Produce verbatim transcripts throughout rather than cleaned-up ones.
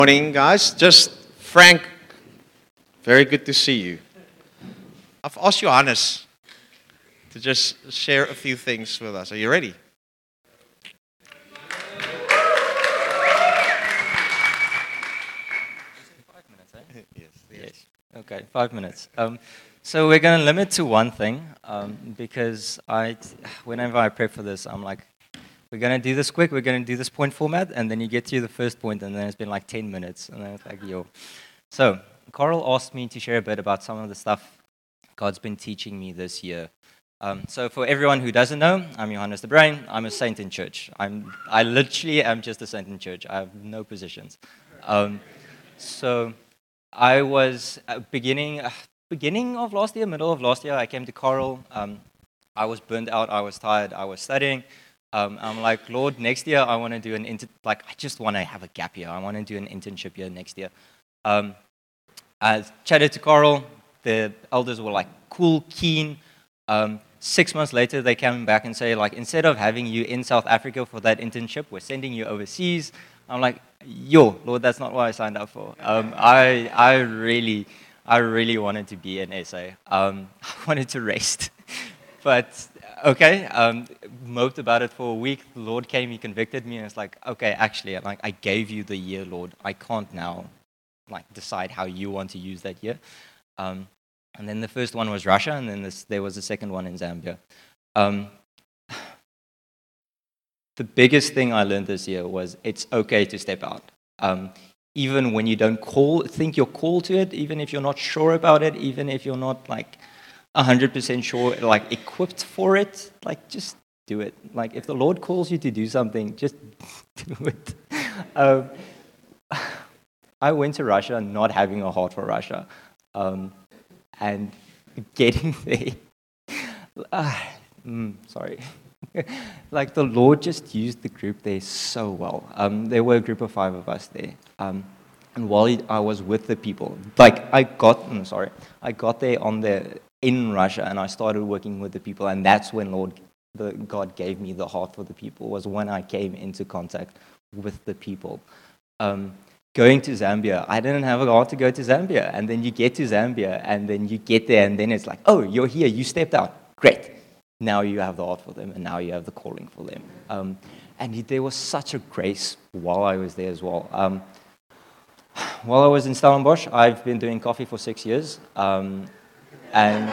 Morning, guys. Just Frank, very good to see you. I've asked Johannes to just share a few things with us. Are you ready? Five minutes, eh? Yes. Yes. Okay, five minutes. Um, so we're going to limit to one thing um, because I, whenever I prep for this, I'm like, we're going to do this quick, we're going to do this point format, and then you get to the first point, and then it's been like ten minutes, and then it's like, yo. So, Carl asked me to share a bit about some of the stuff God's been teaching me this year. Um, so for everyone who doesn't know, I'm Johannes de Bruin. I'm a saint in church. I'm, I literally am just a saint in church. I have no positions. Um, so I was, uh, beginning, uh, beginning of last year, middle of last year, I came to Carl. Um, I was burned out, I was tired, I was studying. Um, I'm like, Lord, next year I want to do an inter- like I just want to have a gap year. I want to do an internship year next year. Um, I chatted to Carl. The elders were like, cool, keen. Um, six months later, they came back and say, like, instead of having you in South Africa for that internship, we're sending you overseas. I'm like, yo, Lord, that's not what I signed up for. Um, I, I really, I really wanted to be an S A. Um, I wanted to rest, but. Okay, um, moped about it for a week. The Lord came, He convicted me, and it's like, okay, actually, like I gave you the year, Lord. I can't now, like, decide how you want to use that year. Um, and then the first one was Russia, and then this, there was a second one in Zambia. Um, the biggest thing I learned this year was it's okay to step out. Um, even when you don't call, think you're called to it, even if you're not sure about it, even if you're not like. one hundred percent sure, like equipped for it, like just do it. Like if the Lord calls you to do something, just do it. Um, I went to Russia not having a heart for Russia, um, and getting there. Uh, mm, sorry. Like the Lord just used the group there so well. Um, there were a group of five of us there. Um, and while I was with the people, like I got, I'm sorry, I got there on the in Russia, and I started working with the people, and that's when Lord, the, God gave me the heart for the people, was when I came into contact with the people. Um, going to Zambia, I didn't have a heart to go to Zambia, and then you get to Zambia, and then you get there, and then it's like, oh, you're here, you stepped out, great. Now you have the heart for them, and now you have the calling for them. Um, and there was such a grace while I was there as well. Um, while I was in Stellenbosch, I've been doing coffee for six years. Um, And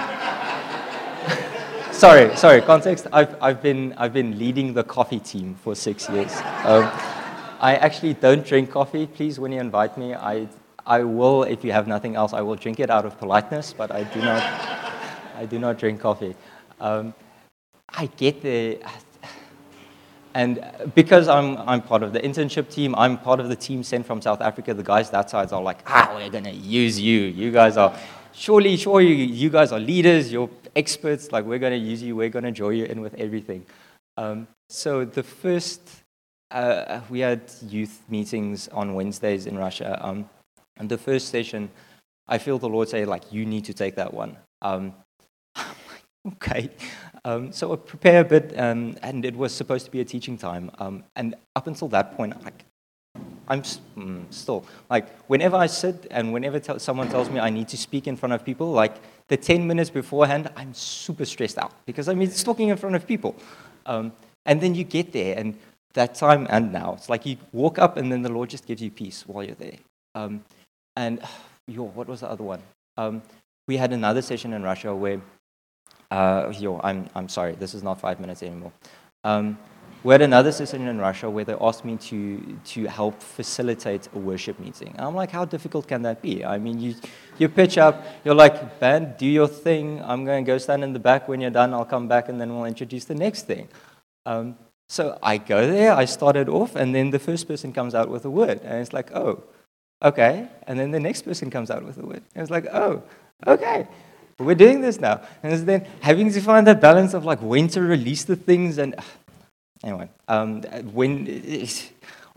sorry, sorry. Context. I've I've been I've been leading the coffee team for six years. Um, I actually don't drink coffee. Please, when you invite me, I I will. If you have nothing else, I will drink it out of politeness. But I do not I do not drink coffee. Um, I get there, and because I'm I'm part of the internship team, I'm part of the team sent from South Africa. The guys that side are like, ah, we're gonna use you. You guys are. Surely, sure, you, you guys are leaders, you're experts, like we're going to use you, we're going to draw you in with everything. Um, so the first, uh, we had youth meetings on Wednesdays in Russia, um, and the first session, I feel the Lord say, like, you need to take that one. Um, okay. Um, so I prepare a bit, um, and it was supposed to be a teaching time. Um, and up until that point, like, I'm mm, still, like, whenever I sit and whenever t- someone tells me I need to speak in front of people, like, the ten minutes beforehand, I'm super stressed out because I'm talking in front of people. Um, and then you get there, and that time and now, it's like you walk up and then the Lord just gives you peace while you're there. Um, and, yo, what was the other one? Um, we had another session in Russia where, uh, yo, I'm, I'm sorry, this is not five minutes anymore. Um, We had another session in Russia where they asked me to to help facilitate a worship meeting. And I'm like, how difficult can that be? I mean, you you pitch up, you're like, band, do your thing. I'm going to go stand in the back. When you're done, I'll come back, and then we'll introduce the next thing. Um, so I go there, I started off, and then the first person comes out with a word. And it's like, oh, okay. And then the next person comes out with a word. And it's like, oh, okay. We're doing this now. And it's then having to find that balance of like when to release the things and... Anyway, um, when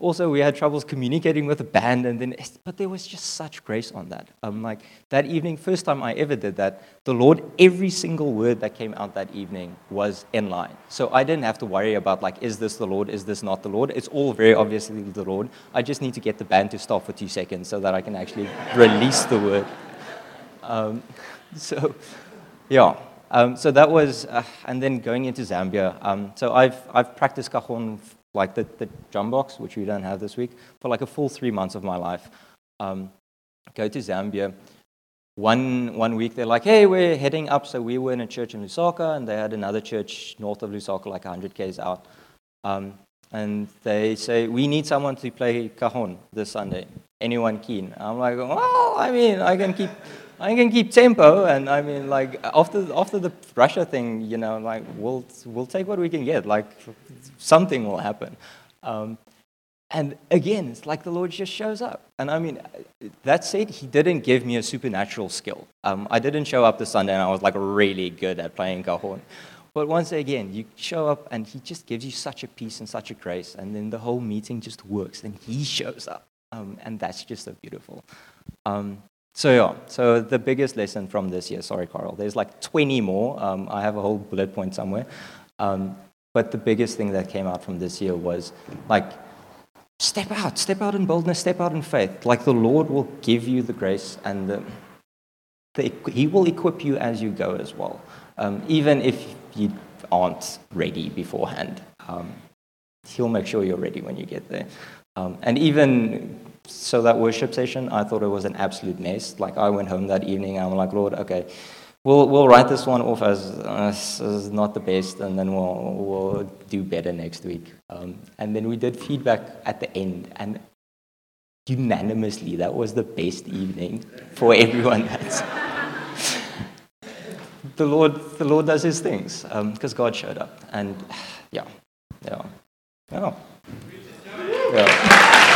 also, we had troubles communicating with the band, and then, but there was just such grace on that. Um, like that evening, first time I ever did that, the Lord, every single word that came out that evening was in line. So I didn't have to worry about like, is this the Lord? Is this not the Lord? It's all very obviously the Lord. I just need to get the band to stop for two seconds so that I can actually release the word. Um, so, yeah. Um, so that was, uh, and then going into Zambia. Um, so I've I've practiced cajon, like the, the drum box, which we don't have this week, for like a full three months of my life. Um, go to Zambia. One one week they're like, hey, we're heading up. So we were in a church in Lusaka, and they had another church north of Lusaka, like one hundred k's out. Um, and they say, we need someone to play cajon this Sunday. Anyone keen? I'm like, well, I mean, I can keep... I can keep tempo, and I mean, like after after the Russia thing, you know, like we'll we'll take what we can get. Like something will happen, um, and again, it's like the Lord just shows up. And I mean, that said, He didn't give me a supernatural skill. Um, I didn't show up this Sunday and I was like really good at playing cajon. But once again, you show up and He just gives you such a peace and such a grace, and then the whole meeting just works. And He shows up, um, and that's just so beautiful. Um, So yeah, so the biggest lesson from this year, sorry Carl, there's like twenty more, um, I have a whole bullet point somewhere, um, but the biggest thing that came out from this year was like, step out, step out in boldness, step out in faith. Like the Lord will give you the grace, and the, the, He will equip you as you go as well, um, even if you aren't ready beforehand. Um, he'll make sure you're ready when you get there. Um, and even... So that worship session, I thought it was an absolute mess. Like I went home that evening, and I'm like, Lord, okay, we'll we'll write this one off as, as, as not the best, and then we'll we'll do better next week. Um, and then we did feedback at the end, and unanimously, that was the best evening for everyone. That's the Lord. The Lord does His things because um, God showed up, and yeah, yeah, yeah. yeah.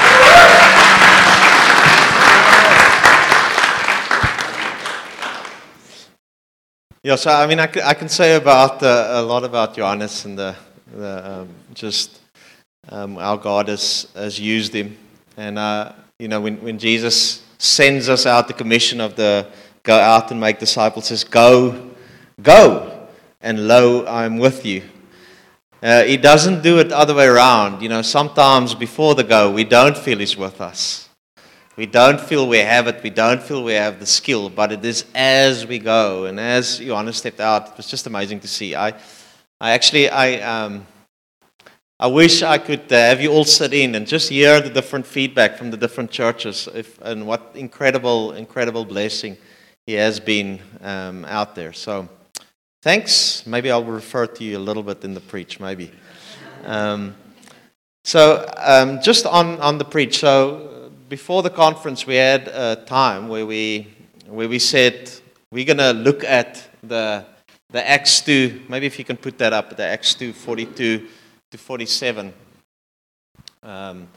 Yeah, so I mean, I can, I can say about uh, a lot about Johannes and the, the um, just um, how God has, has used him, and uh, you know, when when Jesus sends us out, the commission of the go out and make disciples says, "Go, go, and lo, I'm with you." Uh, he doesn't do it the other way around. You know, sometimes before the go, we don't feel He's with us. We don't feel we have it. We don't feel we have the skill. But it is as we go. And as Johannes stepped out, it was just amazing to see. I, I actually, I, um, I wish I could uh, have you all sit in and just hear the different feedback from the different churches, if, and what incredible, incredible blessing He has been um, out there. So, thanks. Maybe I'll refer to you a little bit in the preach. Maybe. Um, so, um, just on on the preach. So. Before the conference, we had a time where we where we said we're going to look at the the Acts two. Maybe if you can put that up, the Acts two forty-two to forty-seven. Um,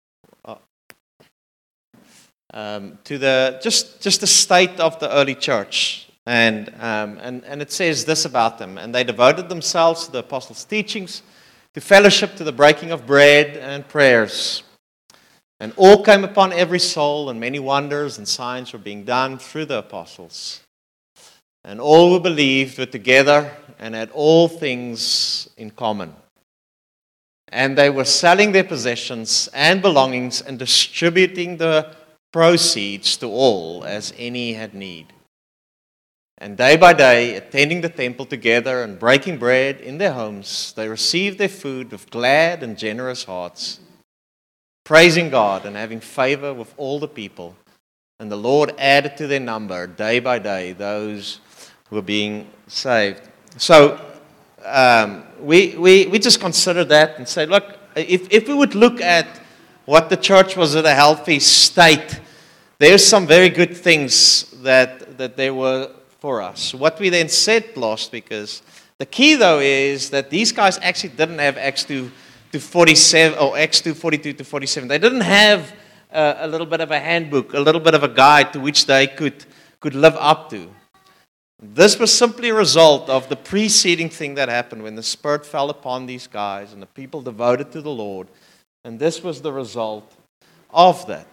um, to the just just the state of the early church, and um, and and it says this about them: and they devoted themselves to the apostles' teachings, to fellowship, to the breaking of bread and prayers. And all came upon every soul, and many wonders and signs were being done through the apostles. And all who believed were together and had all things in common. And they were selling their possessions and belongings and distributing the proceeds to all as any had need. And day by day, attending the temple together and breaking bread in their homes, they received their food with glad and generous hearts, praising God and having favor with all the people. And the Lord added to their number day by day those who were being saved. So um, we, we, we just consider that and say, look, if, if we would look at what the church was at a healthy state, there's some very good things that, that there were for us. What we then said last week is, the key though is that these guys actually didn't have Acts two to forty-seven, or Acts two forty-two to forty-seven. They didn't have uh, a little bit of a handbook, a little bit of a guide to which they could, could live up to. This was simply a result of the preceding thing that happened when the Spirit fell upon these guys and the people devoted to the Lord. And this was the result of that.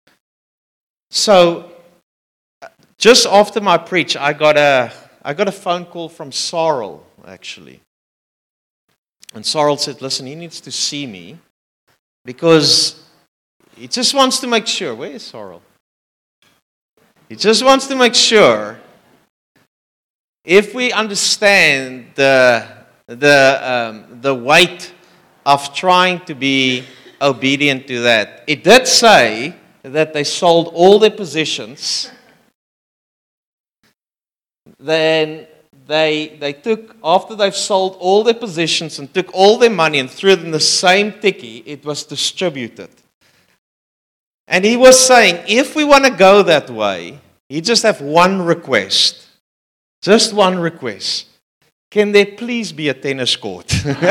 So, just after my preach, I got a I got a phone call from Sorrel, actually. And Sorrel said, listen, he needs to see me because he just wants to make sure. Where is Sorrel? He just wants to make sure if we understand the, the, um, the weight of trying to be obedient to that. It did say that they sold all their positions. Then they, they took, after they've sold all their positions and took all their money and threw it in the same tikkie, it was distributed. And he was saying, if we want to go that way, you just have one request. Just one request. Can there please be a tennis court?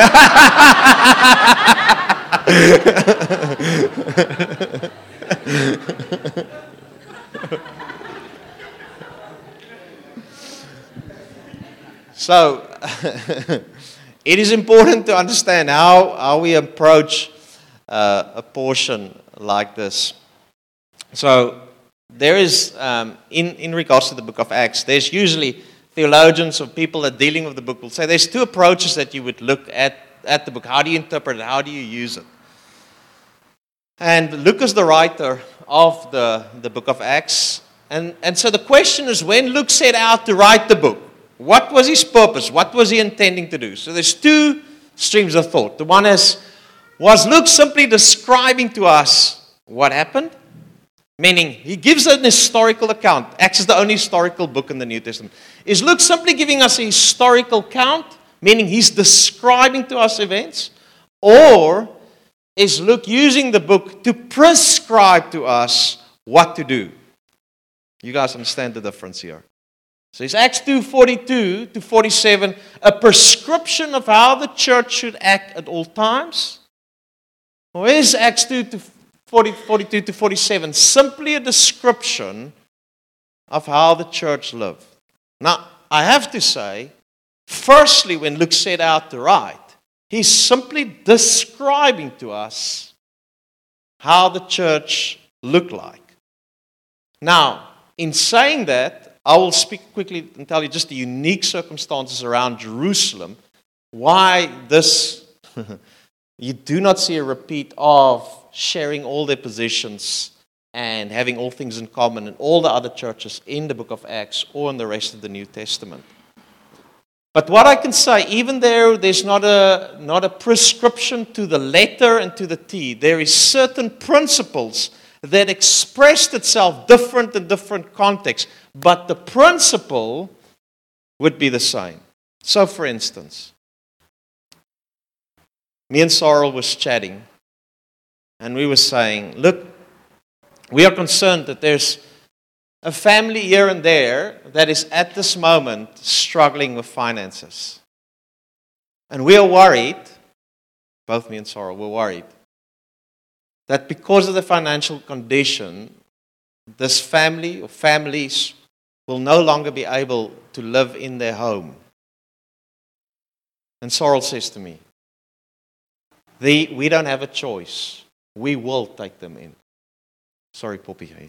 So, it is important to understand how, how we approach uh, a portion like this. So, there is, um, in, in regards to the book of Acts, there's usually theologians or people that are dealing with the book will say there's two approaches that you would look at, at the book. How do you interpret it? How do you use it? And Luke is the writer of the, the book of Acts. And, and so the question is, when Luke set out to write the book, what was his purpose? What was he intending to do? So there's two streams of thought. The one is, was Luke simply describing to us what happened? Meaning, he gives an historical account. Acts is the only historical book in the New Testament. Is Luke simply giving us a historical account? Meaning, he's describing to us events? Or is Luke using the book to prescribe to us what to do? You guys understand the difference here? So is Acts two forty-two to forty-seven a prescription of how the church should act at all times? Or is Acts two to forty, forty-two to forty-seven simply a description of how the church lived? Now, I have to say, firstly, when Luke set out to write, he's simply describing to us how the church looked like. Now, in saying that, I will speak quickly and tell you just the unique circumstances around Jerusalem, why this, you do not see a repeat of sharing all their positions and having all things in common in all the other churches in the book of Acts or in the rest of the New Testament. But what I can say, even though there's not a, not a prescription to the letter and to the T, there is certain principles that expressed itself different in different contexts, but the principle would be the same. So, for instance, me and Sorrel was chatting, and we were saying, look, we are concerned that there's a family here and there that is at this moment struggling with finances. And we are worried, both me and Sorrel were worried, that because of the financial condition, this family or families will no longer be able to live in their home. And Sorrel says to me, the, we don't have a choice. We will take them in. Sorry, Poppy.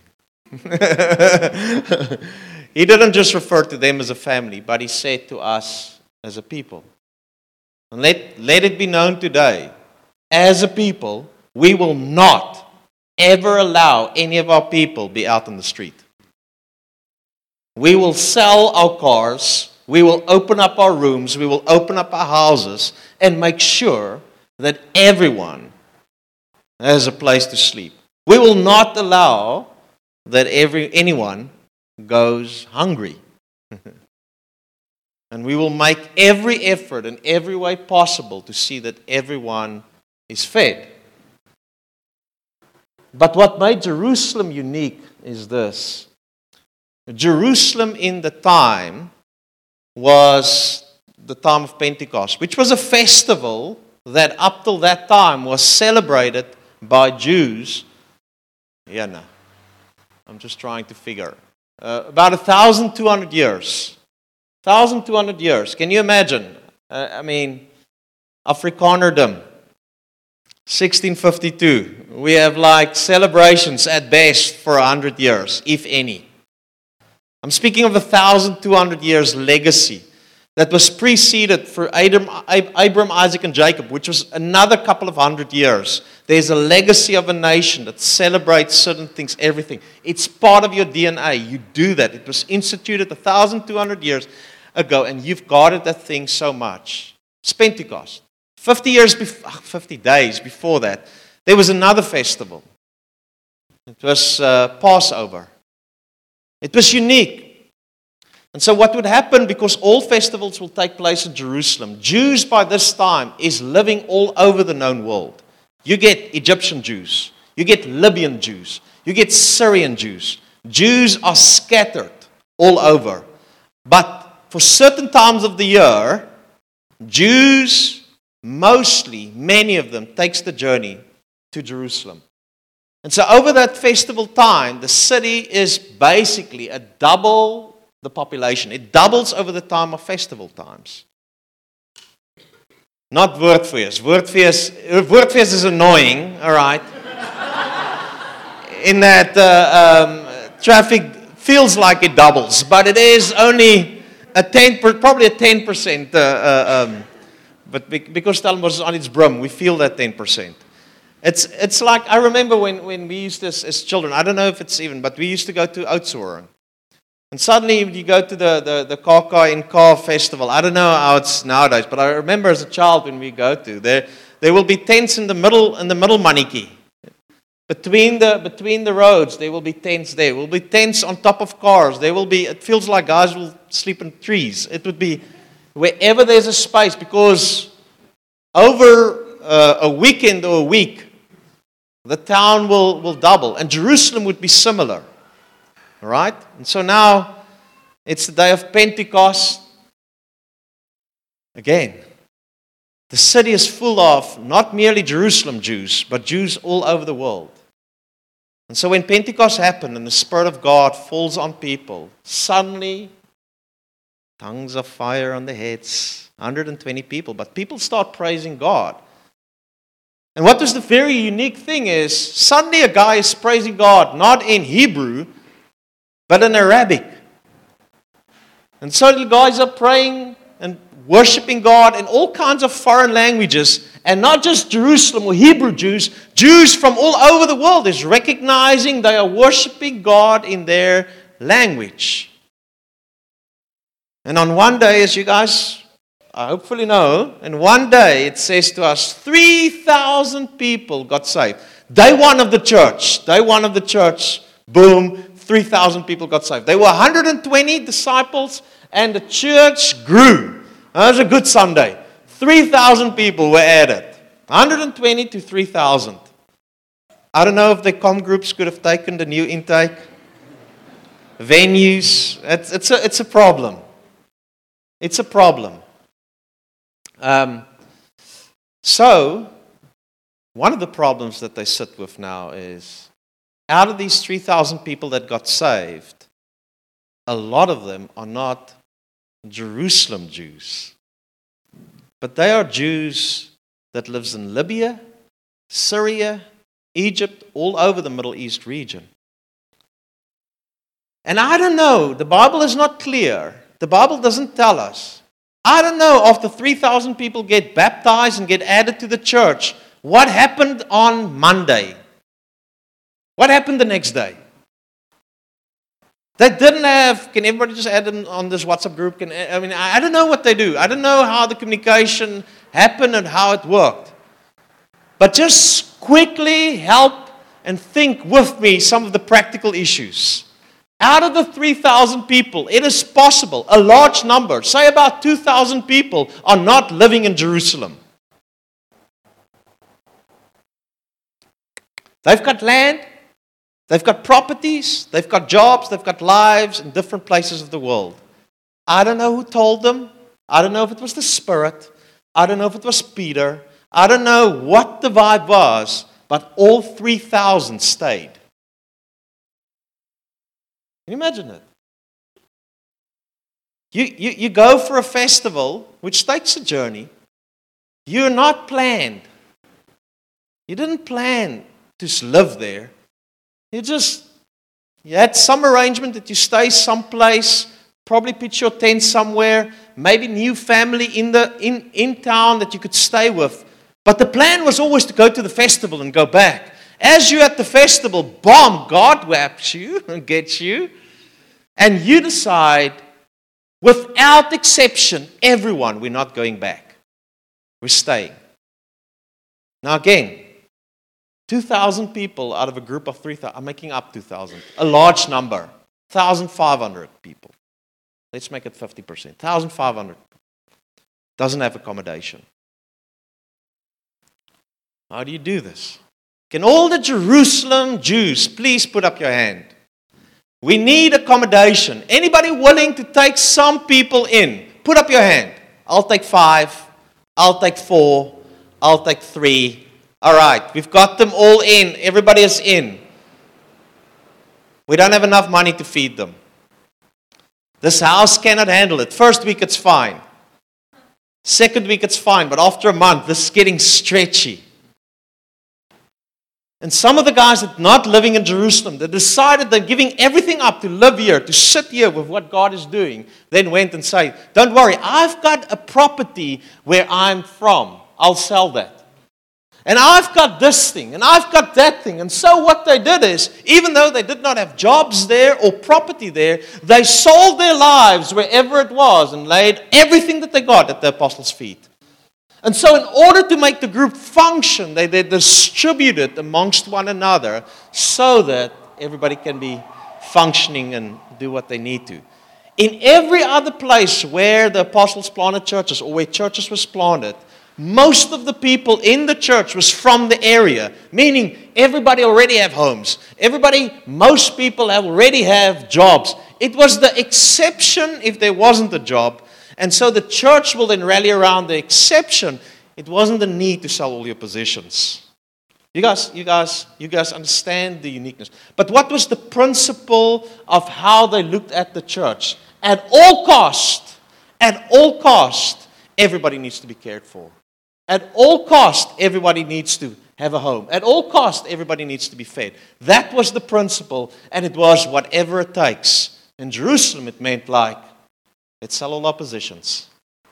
He didn't just refer to them as a family, but he said to us as a people. And let, let it be known today, as a people, we will not ever allow any of our people be out on the street. We will sell our cars, we will open up our rooms, we will open up our houses and make sure that everyone has a place to sleep. We will not allow that every anyone goes hungry. And we will make every effort in every way possible to see that everyone is fed. But what made Jerusalem unique is this. Jerusalem in the time was the time of Pentecost, which was a festival that up till that time was celebrated by Jews. Yeah, no. I'm just trying to figure. Uh, about one thousand two hundred years. one thousand two hundred years. Can you imagine? Uh, I mean, Afrikanerdom. sixteen fifty-two. We have like celebrations at best for a hundred years, if any. I'm speaking of a thousand two hundred years legacy that was preceded for Abram, Abram, Isaac, and Jacob, which was another couple of hundred years. There's a legacy of a nation that celebrates certain things, everything. It's part of your D N A. You do that. It was instituted one thousand two hundred years ago, and you've guarded that thing so much. It's Pentecost. fifty years before, fifty days before that, there was another festival. It was uh, Passover. It was unique. And so what would happen, because all festivals will take place in Jerusalem, Jews by this time is living all over the known world. You get Egyptian Jews. You get Libyan Jews. You get Syrian Jews. Jews are scattered all over. But for certain times of the year, Jews, mostly, many of them, takes the journey to Jerusalem. And so over that festival time, the city is basically a double the population. It doubles over the time of festival times. Not Woordfeest. Woordfeest, Woordfeest is annoying, all right, in that uh, um, traffic feels like it doubles, but it is only a ten, probably a ten percent, uh, uh, um, but because Stellenbosch is on its brim, we feel that ten percent. It's it's like, I remember when, when we used to, as, as children, I don't know if it's even, but we used to go to Oudtshoorn. And suddenly you go to the, the, the Kaka in Car festival. I don't know how it's nowadays, but I remember as a child when we go to, there there will be tents in the middle, in the middle Maniki. Between the between the roads, there will be tents there. There will be tents on top of cars. There will be, it feels like guys will sleep in trees. It would be wherever there's a space, because over uh, a weekend or a week, the town will, will double. And Jerusalem would be similar. All right? And so now, it's the day of Pentecost. Again, the city is full of not merely Jerusalem Jews, but Jews all over the world. And so when Pentecost happened and the Spirit of God falls on people, suddenly, tongues of fire on their heads, one hundred twenty people, but people start praising God. And what was the very unique thing is, suddenly a guy is praising God, not in Hebrew, but in Arabic. And so the guys are praying and worshiping God in all kinds of foreign languages, and not just Jerusalem or Hebrew Jews, Jews from all over the world is recognizing they are worshiping God in their language. And on one day, as you guys I hopefully know, and one day it says to us, three thousand people got saved. Day one of the church, day one of the church, boom, three thousand people got saved. There were one hundred twenty disciples, and the church grew. That was a good Sunday. three thousand people were added. one hundred twenty to three thousand. I don't know if the comm groups could have taken the new intake. Venues, it's, it's, a, it's a problem. It's a problem. Um, so, one of the problems that they sit with now is, out of these three thousand people that got saved, a lot of them are not Jerusalem Jews. But they are Jews that lives in Libya, Syria, Egypt, all over the Middle East region. And I don't know, the Bible is not clear. The Bible doesn't tell us. I don't know, after three thousand people get baptized and get added to the church, what happened on Monday? What happened the next day? They didn't have, can everybody just add them on this WhatsApp group? Can, I mean, I don't know what they do. I don't know how the communication happened and how it worked. But just quickly help and think with me some of the practical issues. Out of the three thousand people, it is possible, a large number, say about two thousand people, are not living in Jerusalem. They've got land, they've got properties, they've got jobs, they've got lives in different places of the world. I don't know who told them. I don't know if it was the Spirit. I don't know if it was Peter. I don't know what the vibe was, but all three thousand stayed. Can you imagine it? You, you, you go for a festival, which takes a journey. You're not planned. You didn't plan to live there. You just, you had some arrangement that you stay someplace, probably pitch your tent somewhere, maybe new family in, the, in, in town that you could stay with. But the plan was always to go to the festival and go back. As you're at the festival, bomb, God whaps you and gets you. And you decide, without exception, everyone, we're not going back. We're staying. Now again, two thousand people out of a group of three thousand. I'm making up two thousand. A large number. one thousand five hundred people. Let's make it fifty percent. one thousand five hundred. Doesn't have accommodation. How do you do this? Can all the Jerusalem Jews please put up your hand? We need accommodation. Anybody willing to take some people in? Put up your hand. I'll take five. I'll take four. I'll take three. All right, we've got them all in. Everybody is in. We don't have enough money to feed them. This house cannot handle it. First week it's fine. Second week it's fine. But after a month, this is getting stretchy. And some of the guys that are not living in Jerusalem, they decided they're giving everything up to live here, to sit here with what God is doing, then went and said, don't worry, I've got a property where I'm from. I'll sell that. And I've got this thing, and I've got that thing. And so what they did is, even though they did not have jobs there or property there, they sold their lives wherever it was and laid everything that they got at the apostles' feet. And so in order to make the group function, they, they distributed amongst one another so that everybody can be functioning and do what they need to. In every other place where the apostles planted churches or where churches was planted, most of the people in the church was from the area, meaning everybody already have homes. Everybody, most people have already have jobs. It was the exception if there wasn't a job. And so the church will then rally around the exception. It wasn't the need to sell all your possessions. You guys, you guys, you guys understand the uniqueness. But what was the principle of how they looked at the church? At all cost, at all cost, everybody needs to be cared for. At all cost, everybody needs to have a home. At all cost, everybody needs to be fed. That was the principle, and it was whatever it takes. In Jerusalem, it meant like, let's sell all our possessions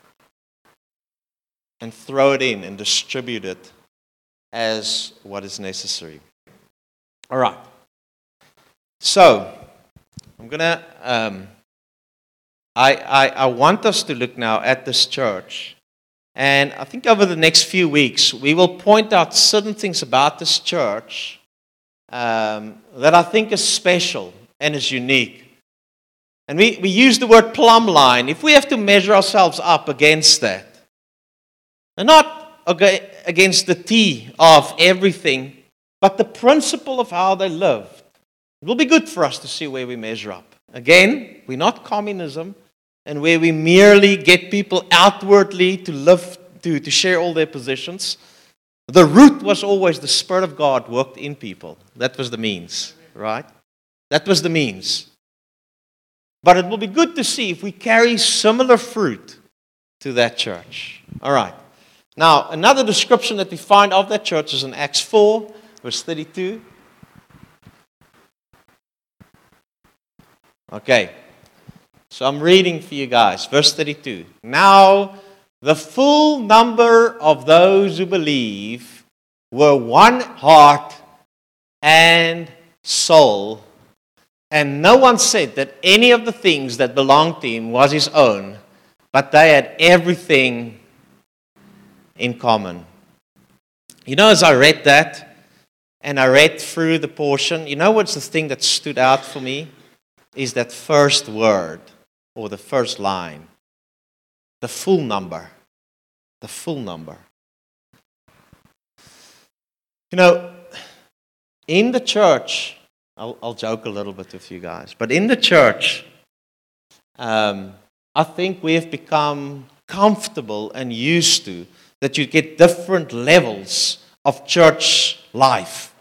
and throw it in and distribute it as what is necessary. All right. So, I'm going to, um, I, I, I want us to look now at this church. And I think over the next few weeks, we will point out certain things about this church um, that I think is special and is unique. And we, we use the word plumb line. If we have to measure ourselves up against that, and not against the T of everything, but the principle of how they lived, it will be good for us to see where we measure up. Again, we're not communism, and where we merely get people outwardly to live, to, to share all their positions. The root was always the Spirit of God worked in people. That was the means, right? That was the means. But it will be good to see if we carry similar fruit to that church. All right. Now, another description that we find of that church is in Acts four, verse thirty-two. Okay. So I'm reading for you guys. Verse thirty-two. Now, the full number of those who believe were one heart and soul. And no one said that any of the things that belonged to him was his own, but they had everything in common. You know, as I read that, and I read through the portion, you know what's the thing that stood out for me? Is that first word, or the first line. The full number. The full number. You know, in the church, I'll, I'll joke a little bit with you guys, but in the church, um, I think we have become comfortable and used to that you get different levels of church life.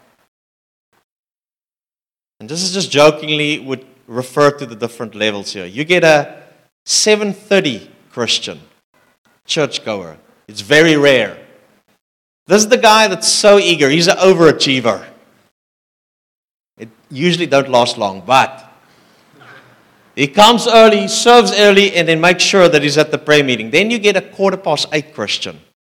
And this is just jokingly would refer to the different levels here. You get a seven thirty Christian, churchgoer. It's very rare. This is the guy that's so eager. He's an overachiever. It usually don't last long, but he comes early, serves early, and then makes sure that he's at the prayer meeting. Then you get a quarter past eight Christian.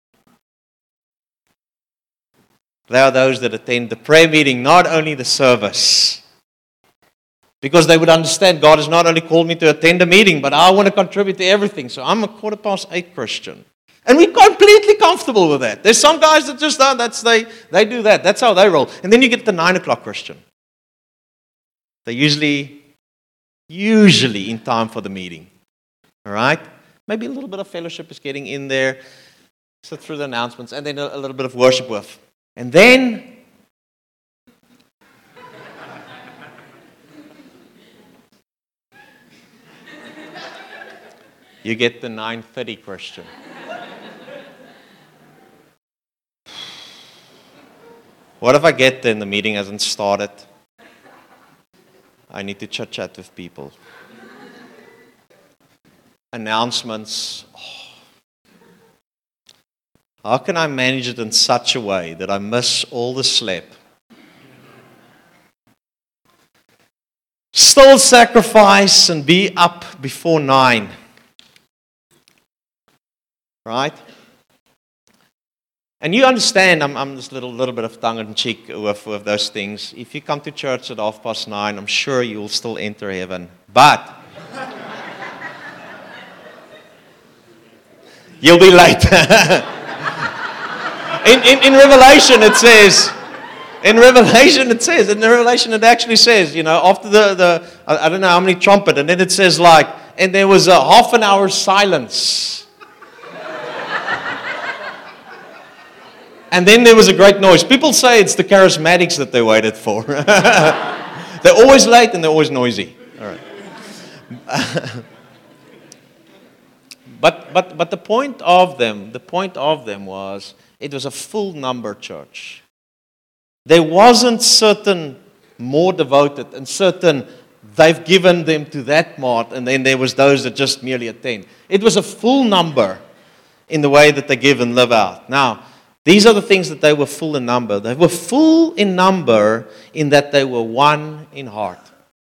There are those that attend the prayer meeting, not only the service. Because they would understand God has not only called me to attend a meeting, but I want to contribute to everything. So I'm a quarter past eight Christian. And we're completely comfortable with that. There's some guys that just don't, that's they they do that. That's how they roll. And then you get the nine o'clock Christian. They usually, usually in time for the meeting. All right? Maybe a little bit of fellowship is getting in there. Sit through the announcements, and then a, a little bit of worship with. And then you get the nine thirty Christian. What if I get there and the meeting hasn't started? I need to chit-chat with people. Announcements. Oh. How can I manage it in such a way that I miss all the sleep? Still sacrifice and be up before nine. Right? And you understand, I'm, I'm just a little, little bit of tongue-in-cheek with, with those things. If you come to church at half past nine, I'm sure you'll still enter heaven. But you'll be late. in, in, in Revelation it says, in Revelation it says, in Revelation it actually says, you know, after the, the I, I don't know how many trumpet, and then it says like, and there was a half an hour silence. And then there was a great noise. People say it's the charismatics that they waited for. They're always late and they're always noisy. All right. but but but the point of them, the point of them was it was a full number church. There wasn't certain more devoted and certain they've given them to that part, and then there was those that just merely attend. It was a full number in the way that they give and live out. Now, these are the things that they were full in number. They were full in number in that they were one in heart.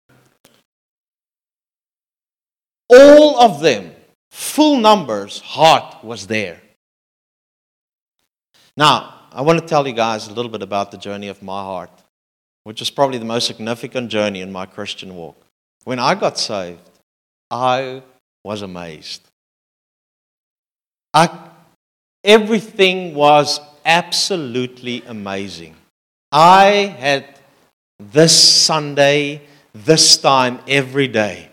All of them, full numbers, heart was there. Now, I want to tell you guys a little bit about the journey of my heart, which is probably the most significant journey in my Christian walk. When I got saved, I was amazed. I, everything was absolutely amazing. I had this Sunday, this time, every day.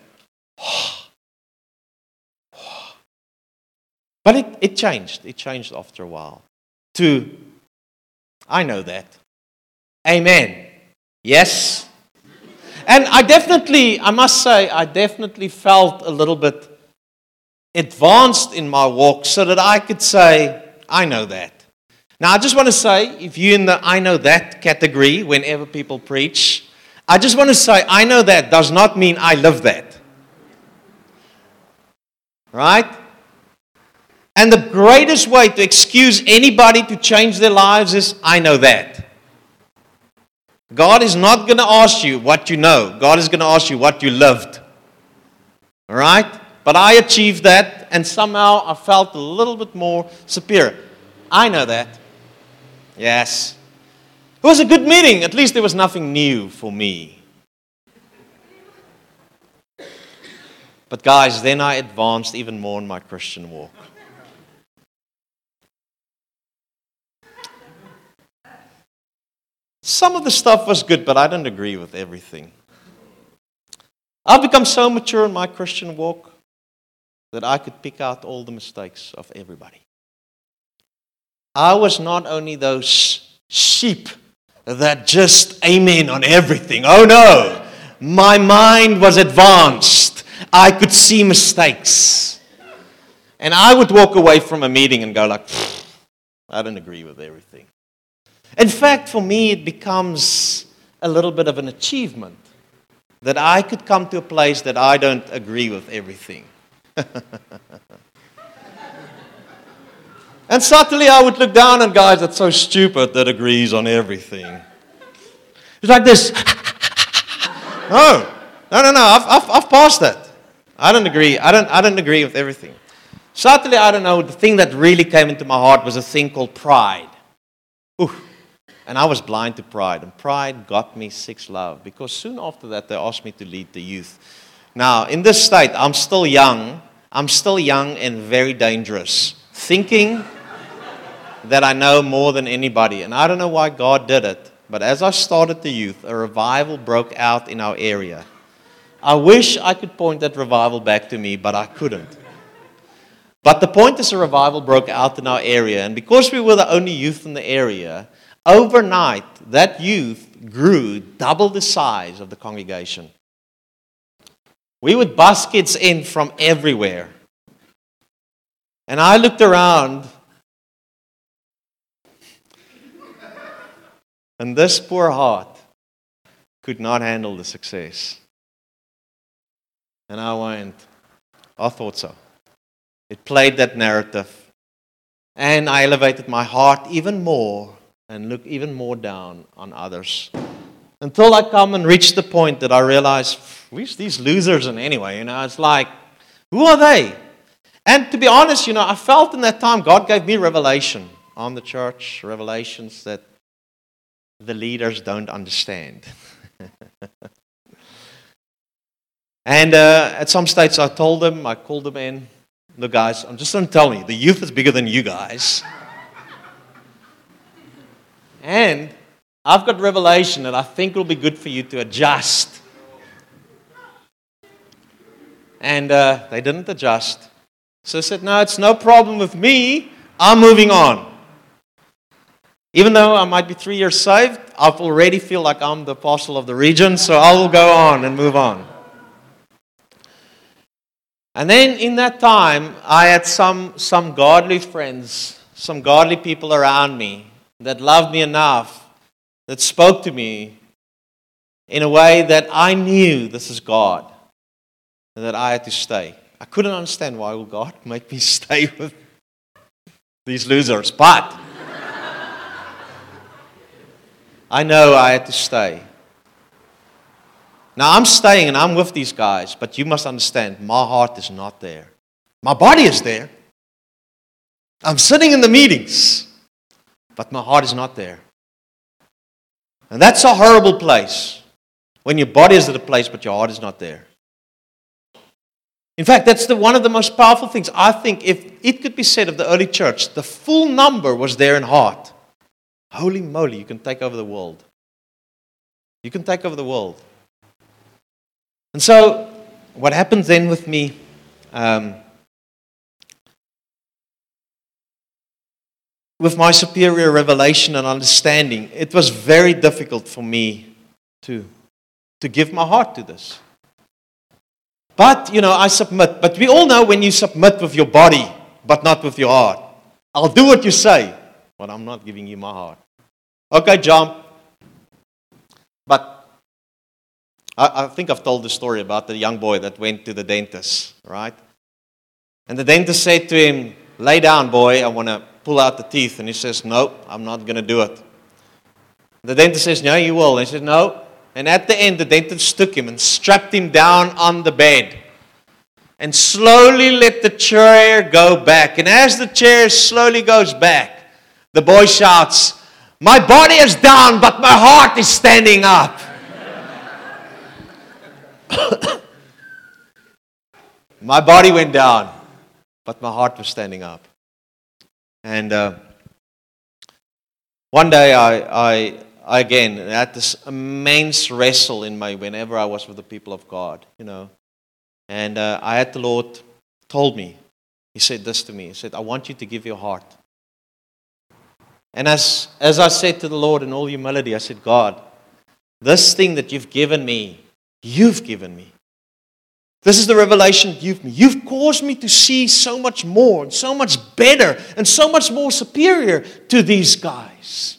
But it, it changed. It changed after a while. To, I know that. Amen. Yes. And I definitely, I must say, I definitely felt a little bit advanced in my walk so that I could say, I know that. Now, I just want to say, if you're in the I know that category whenever people preach, I just want to say, I know that does not mean I live that. Right? And the greatest way to excuse anybody to change their lives is, I know that. God is not going to ask you what you know. God is going to ask you what you lived. All right? But I achieved that, and somehow I felt a little bit more superior. I know that. Yes. It was a good meeting. At least there was nothing new for me. But guys, then I advanced even more in my Christian walk. Some of the stuff was good, but I don't agree with everything. I've become so mature in my Christian walk that I could pick out all the mistakes of everybody. I was not only those sheep that just amen on everything. Oh no, my mind was advanced. I could see mistakes. And I would walk away from a meeting and go like, I don't agree with everything. In fact, for me, it becomes a little bit of an achievement that I could come to a place that I don't agree with everything. And suddenly I would look down and guys, that's so stupid that agrees on everything. It's like this. No, no, no, no. I've, I've, I've passed that. I don't agree. I don't, I don't agree with everything. Suddenly, I don't know, the thing that really came into my heart was a thing called pride. Ooh. And I was blind to pride. And pride got me six love. Because soon after that, they asked me to lead the youth. Now, in this state, I'm still young. I'm still young and very dangerous. Thinking that I know more than anybody. And I don't know why God did it. But as I started the youth, a revival broke out in our area. I wish I could point that revival back to me, but I couldn't. But the point is a revival broke out in our area. And because we were the only youth in the area, overnight, that youth grew double the size of the congregation. We would bus kids in from everywhere. And I looked around, and this poor heart could not handle the success. And I went, I thought so. It played that narrative. And I elevated my heart even more and looked even more down on others. Until I come and reach the point that I realized, who's these losers and anyway, you know, it's like, who are they? And to be honest, you know, I felt in that time God gave me revelation on the church, revelations that the leaders don't understand. And uh, at some stage I told them, I called them in, look guys, I'm just going to tell you, the youth is bigger than you guys. And I've got revelation that I think will be good for you to adjust. And uh, they didn't adjust. So I said, no, it's no problem with me. I'm moving on. Even though I might be three years saved, I already feel like I'm the apostle of the region, so I will go on and move on. And then in that time, I had some, some godly friends, some godly people around me that loved me enough, that spoke to me in a way that I knew this is God, and that I had to stay. I couldn't understand why would God make me stay with these losers, but I know I had to stay. Now I'm staying and I'm with these guys, but you must understand, my heart is not there. My body is there. I'm sitting in the meetings, but my heart is not there. And that's a horrible place, when your body is at a place, but your heart is not there. In fact, that's the, one of the most powerful things. I think if it could be said of the early church, the full number was there in heart. Holy moly, you can take over the world. You can take over the world. And so, what happens then with me, um, with my superior revelation and understanding, it was very difficult for me to, to give my heart to this. But, you know, I submit. But we all know when you submit with your body, but not with your heart. I'll do what you say, but I'm not giving you my heart. Okay, jump. But I, I think I've told the story about the young boy that went to the dentist, right? And the dentist said to him, lay down, boy, I want to pull out the teeth. And he says, no, I'm not going to do it. The dentist says, no, you will. And he says, no. And at the end, the dentist took him and strapped him down on the bed and slowly let the chair go back. And as the chair slowly goes back, the boy shouts, my body is down, but my heart is standing up. My body went down, but my heart was standing up. And uh, one day I, I, I again had this immense wrestle in my whenever I was with the people of God, you know. And uh, I had the Lord told me, He said this to me. He said, I want you to give your heart. And as, as I said to the Lord in all humility, I said, God, this thing that you've given me, you've given me. This is the revelation you've me. You've caused me to see so much more and so much better and so much more superior to these guys.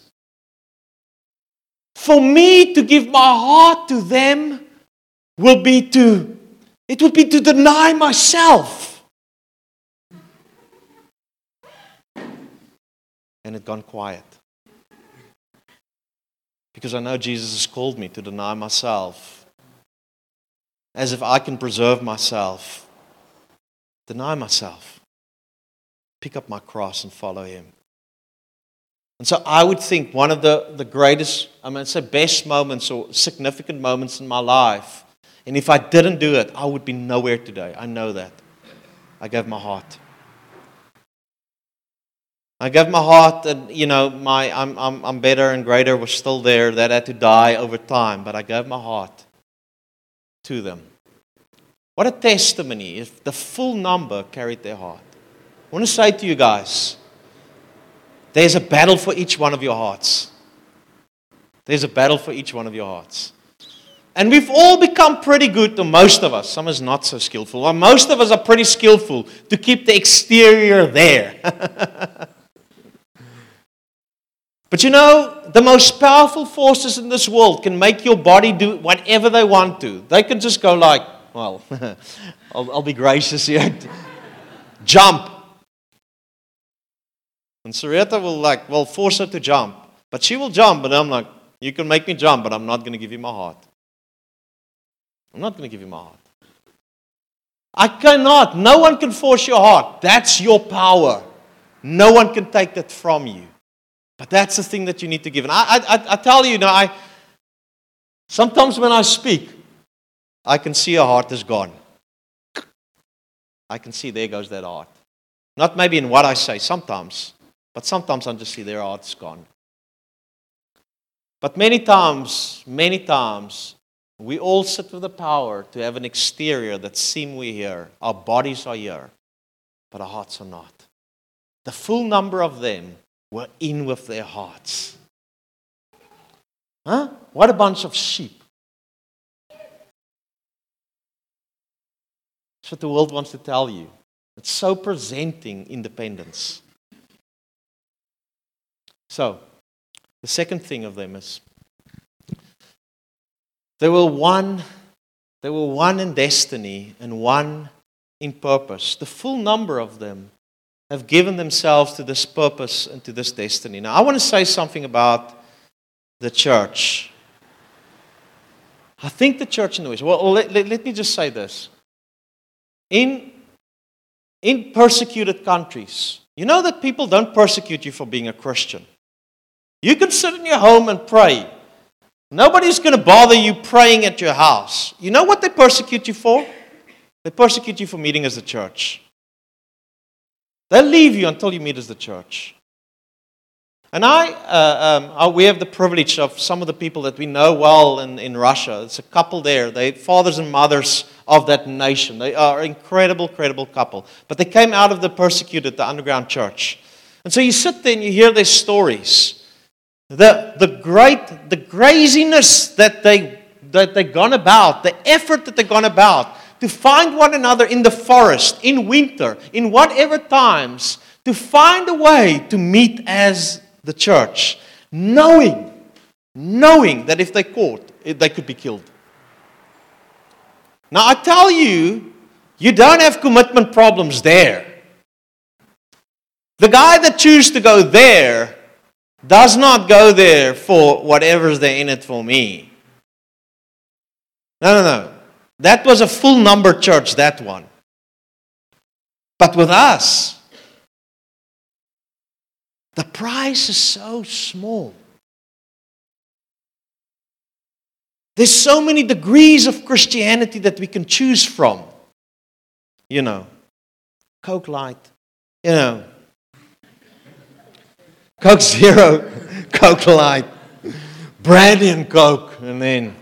For me to give my heart to them will be to, it would be to deny myself. and it gone quiet. Because I know Jesus has called me to deny myself. As if I can preserve myself. Deny myself. Pick up my cross and follow Him. And so I would think one of the, the greatest, I'm going to say best moments or significant moments in my life, and if I didn't do it, I would be nowhere today. I know that. I gave my heart. I gave my heart, and you know, my I'm I'm I'm better and greater was still there. That had to die over time, but I gave my heart to them. What a testimony if the full number carried their heart. I want to say to you guys, there's a battle for each one of your hearts. There's a battle for each one of your hearts. And we've all become pretty good, or most of us. Some is not so skillful. Well, most of us are pretty skillful to keep the exterior there. But you know, the most powerful forces in this world can make your body do whatever they want to. They can just go like, well, I'll, I'll be gracious here. Jump. And Sarita will like, well, force her to jump. But she will jump, and I'm like, you can make me jump, but I'm not going to give you my heart. I'm not going to give you my heart. I cannot. No one can force your heart. That's your power. No one can take that from you. But that's the thing that you need to give. And I, I, I tell you, you know, I sometimes when I speak, I can see a heart is gone. I can see there goes that heart. Not maybe in what I say, sometimes. But sometimes I just see their heart's gone. But many times, many times, we all sit with the power to have an exterior that seem we're here. Our bodies are here, but our hearts are not. The full number of them were in with their hearts. Huh? What a bunch of sheep. That's what the world wants to tell you. It's so presenting independence. So, the second thing of them is, they were one, they were one in destiny and one in purpose. The full number of them have given themselves to this purpose and to this destiny. Now, I want to say something about the church. I think the church in the West, well, let, let, let me just say this. In, in persecuted countries, you know that people don't persecute you for being a Christian. You can sit in your home and pray. Nobody's going to bother you praying at your house. You know what they persecute you for? They persecute you for meeting as a church. They'll leave you until you meet as the church. And I, uh, um, I, we have the privilege of some of the people that we know well in, in Russia. It's a couple there. They fathers and mothers of that nation. They are an incredible, incredible couple. But they came out of the persecuted, the underground church. And so you sit there and you hear their stories. The, the great, the craziness that, they, that they've gone about, the effort that they've gone about to find one another in the forest, in winter, in whatever times, to find a way to meet as the church, knowing, knowing that if they caught, they could be killed. Now I tell you, you don't have commitment problems there. The guy that chooses to go there does not go there for whatever's there in it for me. No, no, no. That was a full number church, that one. But with us, the price is so small. There's so many degrees of Christianity that we can choose from. You know, Coke Light, you know, Coke Zero, Coke Light, brandy and Coke, and then.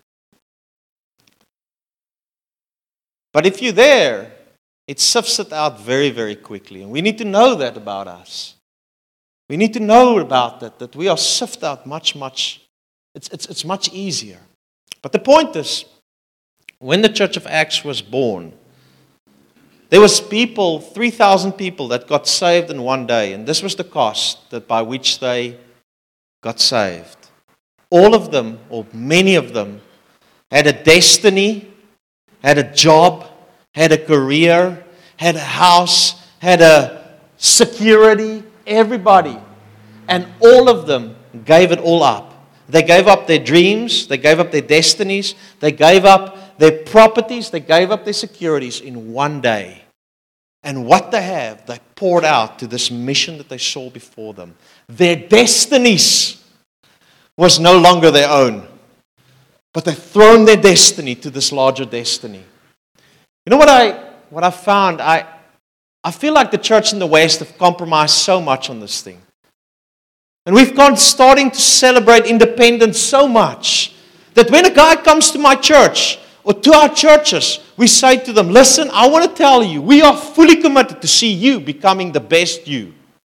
But if you're there, it sifts it out very, very quickly. And we need to know that about us. We need to know about that, that we are sifted out much, much, it's, it's, it's much easier. But the point is, when the Church of Acts was born, there was people, three thousand people that got saved in one day. And this was the cost that by which they got saved. All of them, or many of them, had a destiny, had a job, had a career, had a house, had a security. Everybody And all of them gave it all up. They gave up their dreams. They gave up their destinies. They gave up their properties. They gave up their securities in one day. And what they have, they poured out to this mission that they saw before them. Their destinies was no longer their own. But they've thrown their destiny to this larger destiny. You know what I what I found? I, I feel like the church in the West have compromised so much on this thing. And we've gone starting to celebrate independence so much that when a guy comes to my church or to our churches, we say to them, listen, I want to tell you, we are fully committed to see you becoming the best you.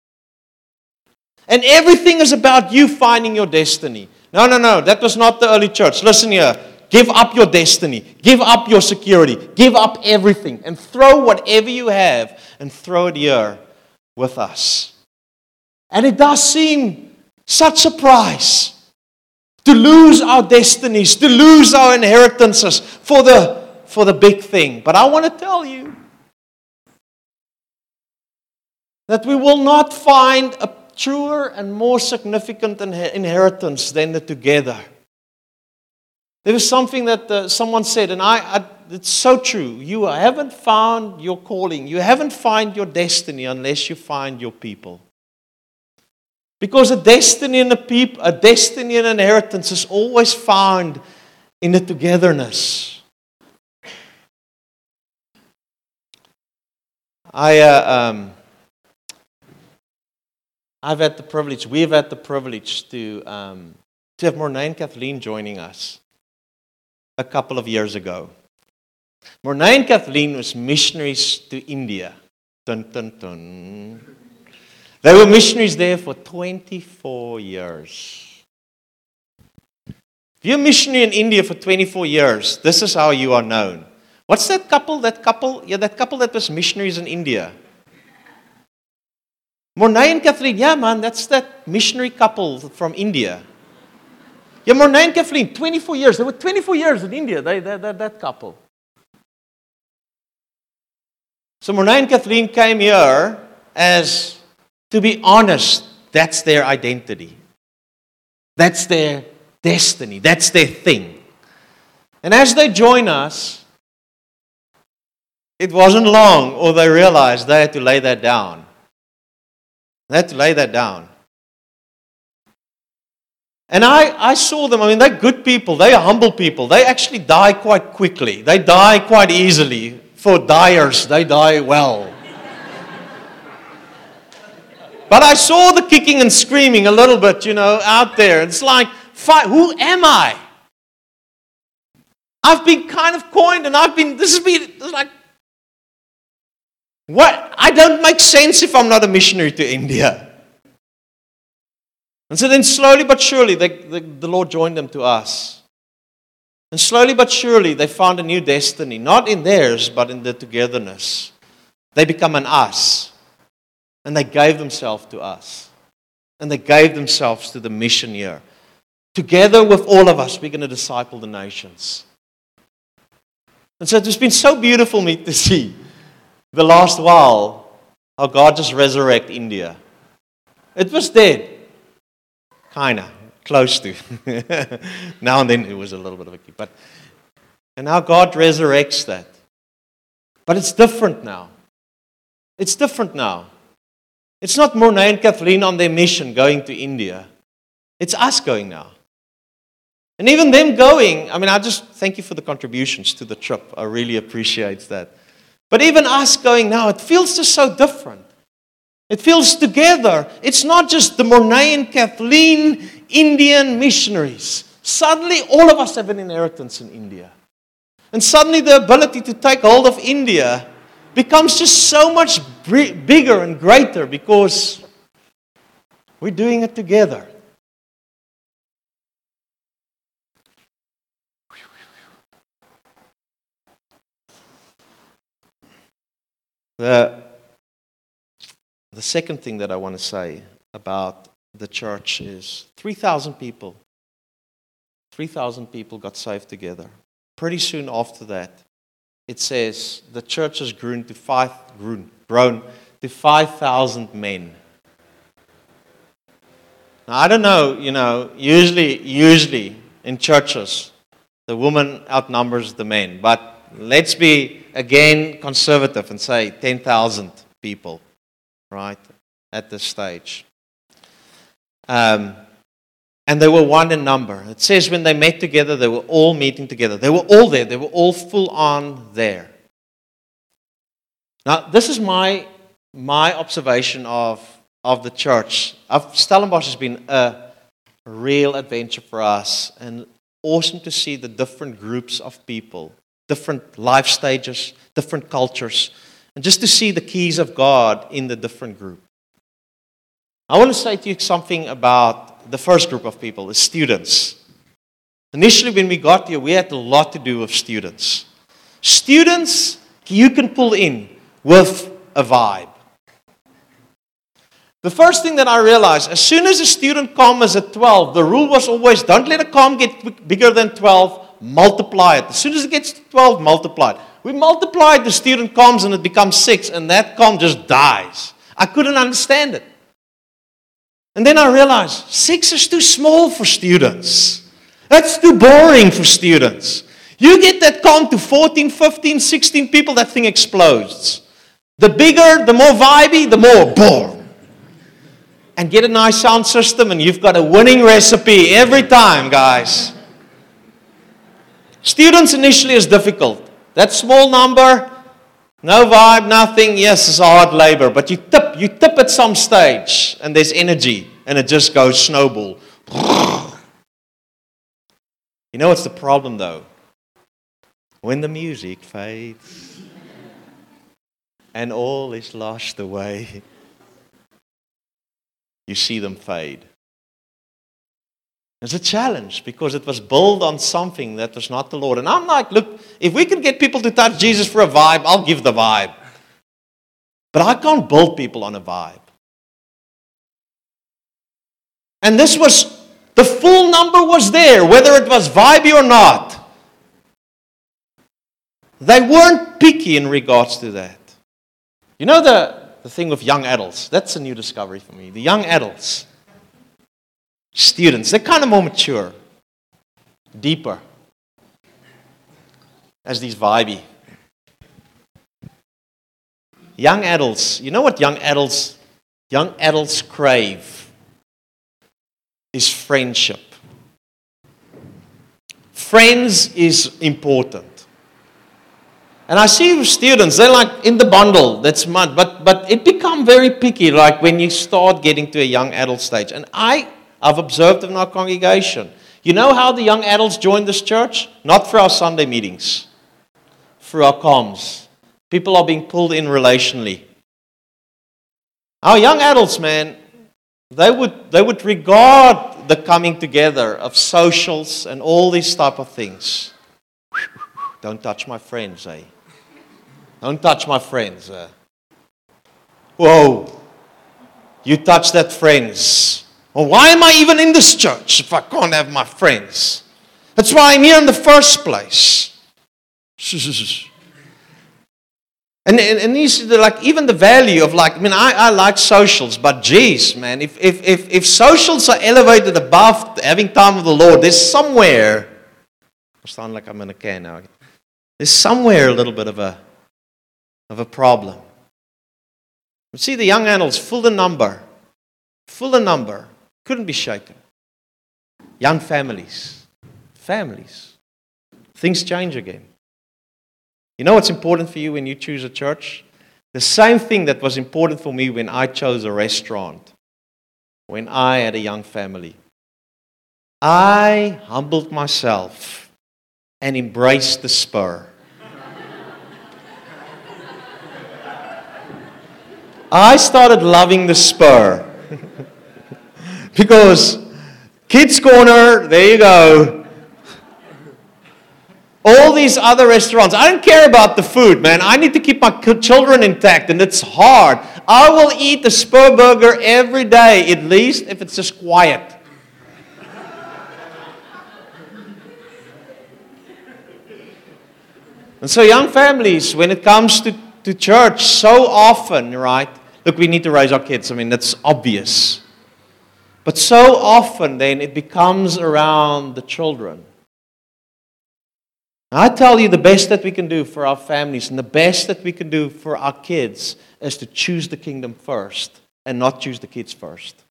And everything is about you finding your destiny. No, no, no, that was not the early church. Listen here, give up your destiny, give up your security, give up everything, and throw whatever you have and throw it here with us. And it does seem such a price to lose our destinies, to lose our inheritances for the, for the big thing. But I want to tell you that we will not find a truer and more significant inheritance than the together. There was something that uh, someone said, and I, I, it's so true. You haven't found your calling. You haven't found your destiny unless you find your people. Because a destiny and a peop, a destiny and inheritance is always found in the togetherness. I, uh, um, I've had the privilege. We've had the privilege to um, to have Mornay and Kathleen joining us a couple of years ago. Mornay and Kathleen was missionaries to India. Dun, dun, dun. They were missionaries there for twenty-four years. If you're a missionary in India for twenty-four years, this is how you are known. What's that couple? That couple? Yeah, that couple that was missionaries in India. Mornay and Kathleen. Yeah, man, that's that missionary couple from India. Yeah, Mornay and Kathleen, twenty-four years. They were twenty-four years in India, they, they, they, that couple. So Mornay and Kathleen came here as... To be honest, that's their identity. That's their destiny. That's their thing. And as they join us, it wasn't long or they realized they had to lay that down. They had to lay that down. And I, I saw them, I mean, they're good people. They're humble people. They actually die quite quickly. They die quite easily. For dyers, they die well. But I saw the kicking and screaming a little bit, you know, out there. It's like, who am I? I've been kind of coined and I've been, this has been, it's like, what? I don't make sense if I'm not a missionary to India. And so then slowly but surely, they, the, the Lord joined them to us. And slowly but surely, they found a new destiny, not in theirs, but in the togetherness. They become an us. And they gave themselves to us. And they gave themselves to the mission here. Together with all of us, we're going to disciple the nations. And so it's been so beautiful me to see the last while how God just resurrect India. It was dead. Kind of. Close to. Now and then it was a little bit of a key. But, and now God resurrects that. But it's different now. It's different now. It's not Mornay and Kathleen on their mission going to India. It's us going now. And even them going, I mean, I just thank you for the contributions to the trip. I really appreciate that. But even us going now, it feels just so different. It feels together. It's not just the Mornay and Kathleen Indian missionaries. Suddenly, all of us have an inheritance in India. And suddenly the ability to take hold of India becomes just so much bigger and greater because we're doing it together. The, the second thing that I want to say about the church is three thousand people. three thousand people got saved together. Pretty soon after that, it says the church has grown to five, grown, grown to five thousand men. Now, I don't know, you know, usually, usually in churches, the woman outnumbers the men. But let's be, again, conservative and say ten thousand people, right, at this stage. Um, and they were one in number. It says when they met together, they were all meeting together. They were all there. They were all full on there. Now, this is my my observation of, of the church. Of Stellenbosch has been a real adventure for us, and awesome to see the different groups of people, different life stages, different cultures, and just to see the keys of God in the different group. I want to say to you something about the first group of people, the students. Initially, when we got here, we had a lot to do with students. Students, you can pull in with a vibe. The first thing that I realized, as soon as a student comm is at twelve, the rule was always, don't let a comm get bigger than twelve, multiply it. As soon as it gets to twelve, multiply it. We multiplied the student comms and it becomes six, and that comm just dies. I couldn't understand it. And then I realized, six is too small for students. That's too boring for students. You get that comm to fourteen, fifteen, sixteen people, that thing explodes. The bigger, the more vibey, the more bored. And get a nice sound system and you've got a winning recipe every time, guys. Students initially is difficult. That small number, no vibe, nothing. Yes, it's hard labor, but you tip, you tip at some stage and there's energy and it just goes snowball. You know what's the problem though? When the music fades and all is lost away, you see them fade. It's a challenge because it was built on something that was not the Lord. And I'm like, look, if we can get people to touch Jesus for a vibe, I'll give the vibe. But I can't build people on a vibe. And this was, the full number was there, whether it was vibey or not. They weren't picky in regards to that. You know the, the thing with young adults? That's a new discovery for me. The young adults, students, they're kind of more mature, deeper, as these vibey. Young adults, you know what young adults, young adults crave? Is friendship. Friends is important. And I see with students, they're like in the bundle, that's mud, but but it become very picky, like when you start getting to a young adult stage. And I, I've observed in our congregation, you know how the young adults join this church? Not for our Sunday meetings, through our comms. People are being pulled in relationally. Our young adults, man, they would they would regard the coming together of socials and all these type of things. Don't touch my friends, eh? Don't touch my friends. Eh? Whoa, you touch that friends. Well, why am I even in this church if I can't have my friends? That's why I'm here in the first place. And, and, and these, like, even the value of, like, I mean, I, I like socials, but geez, man, if, if, if, if socials are elevated above having time with the Lord, there's somewhere, I sound like I'm in a can now, there's somewhere a little bit of a, of a problem. You see, the young adults, full in number, full in number, couldn't be shaken. Young families, families, things change again. You know what's important for you when you choose a church? The same thing that was important for me when I chose a restaurant, when I had a young family. I humbled myself and embraced the spur. I started loving the spur. Because Kids Corner, there you go. All these other restaurants, I don't care about the food, man. I need to keep my children intact, and it's hard. I will eat the Spur burger every day, at least if it's just quiet. And so young families, when it comes to, to church, so often, right? Look, we need to raise our kids. I mean, that's obvious. But so often then it becomes around the children. I tell you, the best that we can do for our families and the best that we can do for our kids is to choose the kingdom first and not choose the kids first.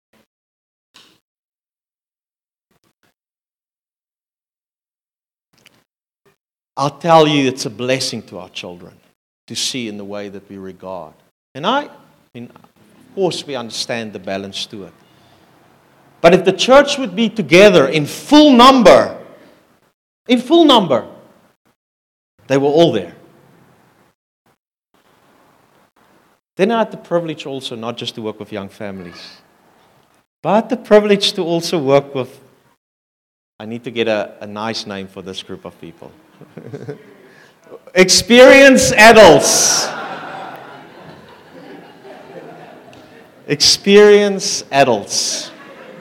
I'll tell you, it's a blessing to our children to see in the way that we regard. And I, I mean, of course, we understand the balance to it. But if the church would be together in full number, in full number, they were all there. Then I had the privilege also not just to work with young families, but the privilege to also work with, I need to get a, a nice name for this group of people. Experienced adults. Experienced adults.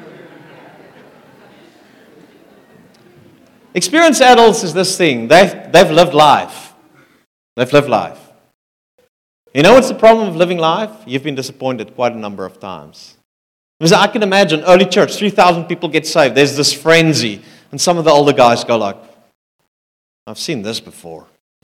Experienced adults is this thing. They've, they've lived life. They've lived life. You know what's the problem of living life? You've been disappointed quite a number of times. Because I can imagine early church, three thousand people get saved. There's this frenzy. And some of the older guys go like, I've seen this before.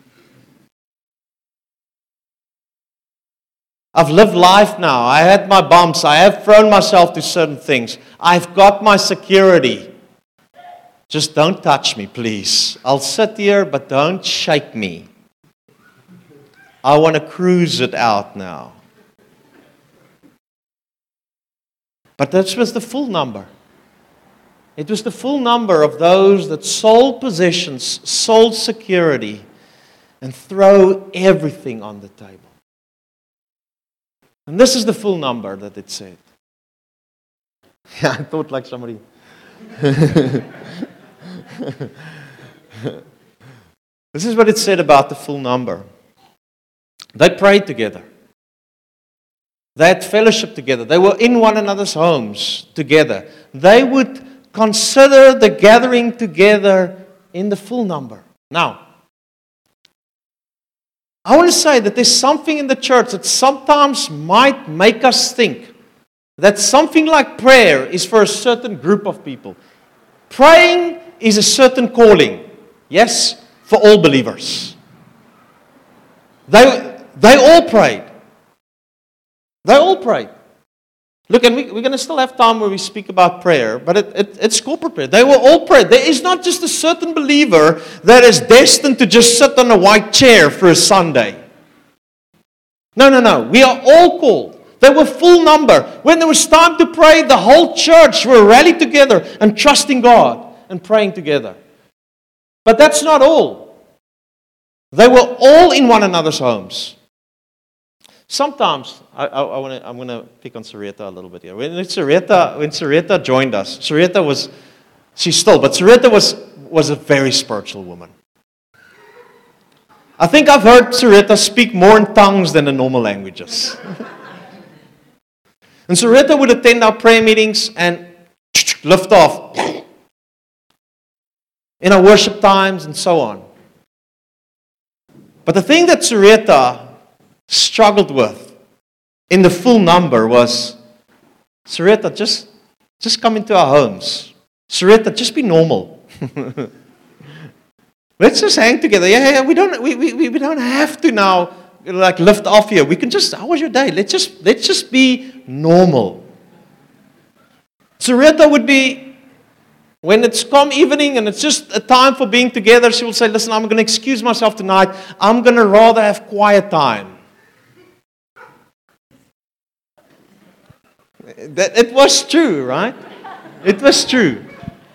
I've lived life now. I had my bumps. I have thrown myself to certain things. I've got my security. Just don't touch me, please. I'll sit here, but don't shake me. I want to cruise it out now. But this was the full number. It was the full number of those that sold possessions, sold security, and throw everything on the table. And this is the full number that it said. Yeah, I thought like somebody. This is what it said about the full number. They prayed together. They had fellowship together. They were in one another's homes together. They would consider the gathering together in the full number. Now, I want to say that there's something in the church that sometimes might make us think that something like prayer is for a certain group of people. Praying is a certain calling, yes, for all believers. They, they all prayed. They all prayed. Look, and we, we're going to still have time where we speak about prayer, but it, it, it's corporate prayer. They were all prayed. There is not just a certain believer that is destined to just sit on a white chair for a Sunday. No, no, no. We are all called. They were full number. When there was time to pray, the whole church were rallied together and trusting God and praying together. But that's not all. They were all in one another's homes. Sometimes, I, I, I wanna, I'm going to pick on Sarita a little bit here. When Sarita, when Sarita joined us, Sarita was, she's still, but Sarita was, was a very spiritual woman. I think I've heard Sarita speak more in tongues than in normal languages. And Sarita would attend our prayer meetings and lift off in our worship times and so on. But the thing that Sarita struggled with in the full number was, Sarita, just, just come into our homes. Sarita, just be normal. Let's just hang together. Yeah, yeah, we don't, we, we, we don't have to now like lift off here. We can just, how was your day? Let's just, let's just be normal. Sarita would be, when it's come evening and it's just a time for being together, she will say, listen, I'm going to excuse myself tonight. I'm going to rather have quiet time. That it was true, right? It was true.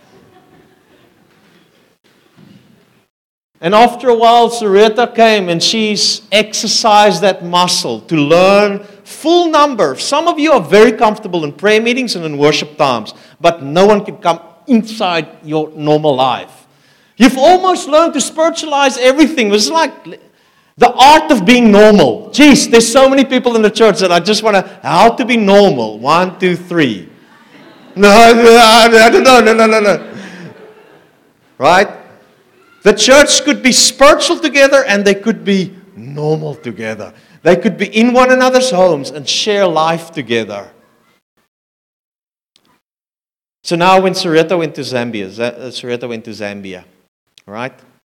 And after a while, Sarita came and she's exercised that muscle to learn full number. Some of you are very comfortable in prayer meetings and in worship times, but no one can come inside your normal life. You've almost learned to spiritualize everything. It's like the art of being normal. Jeez, there's so many people in the church that I just want to, how to be normal. One, two, three. No, no, no, no, no, no, no. Right? The church could be spiritual together and they could be normal together. They could be in one another's homes and share life together. So now when Sarita went to Zambia, Z- uh, Sarita went to Zambia, right?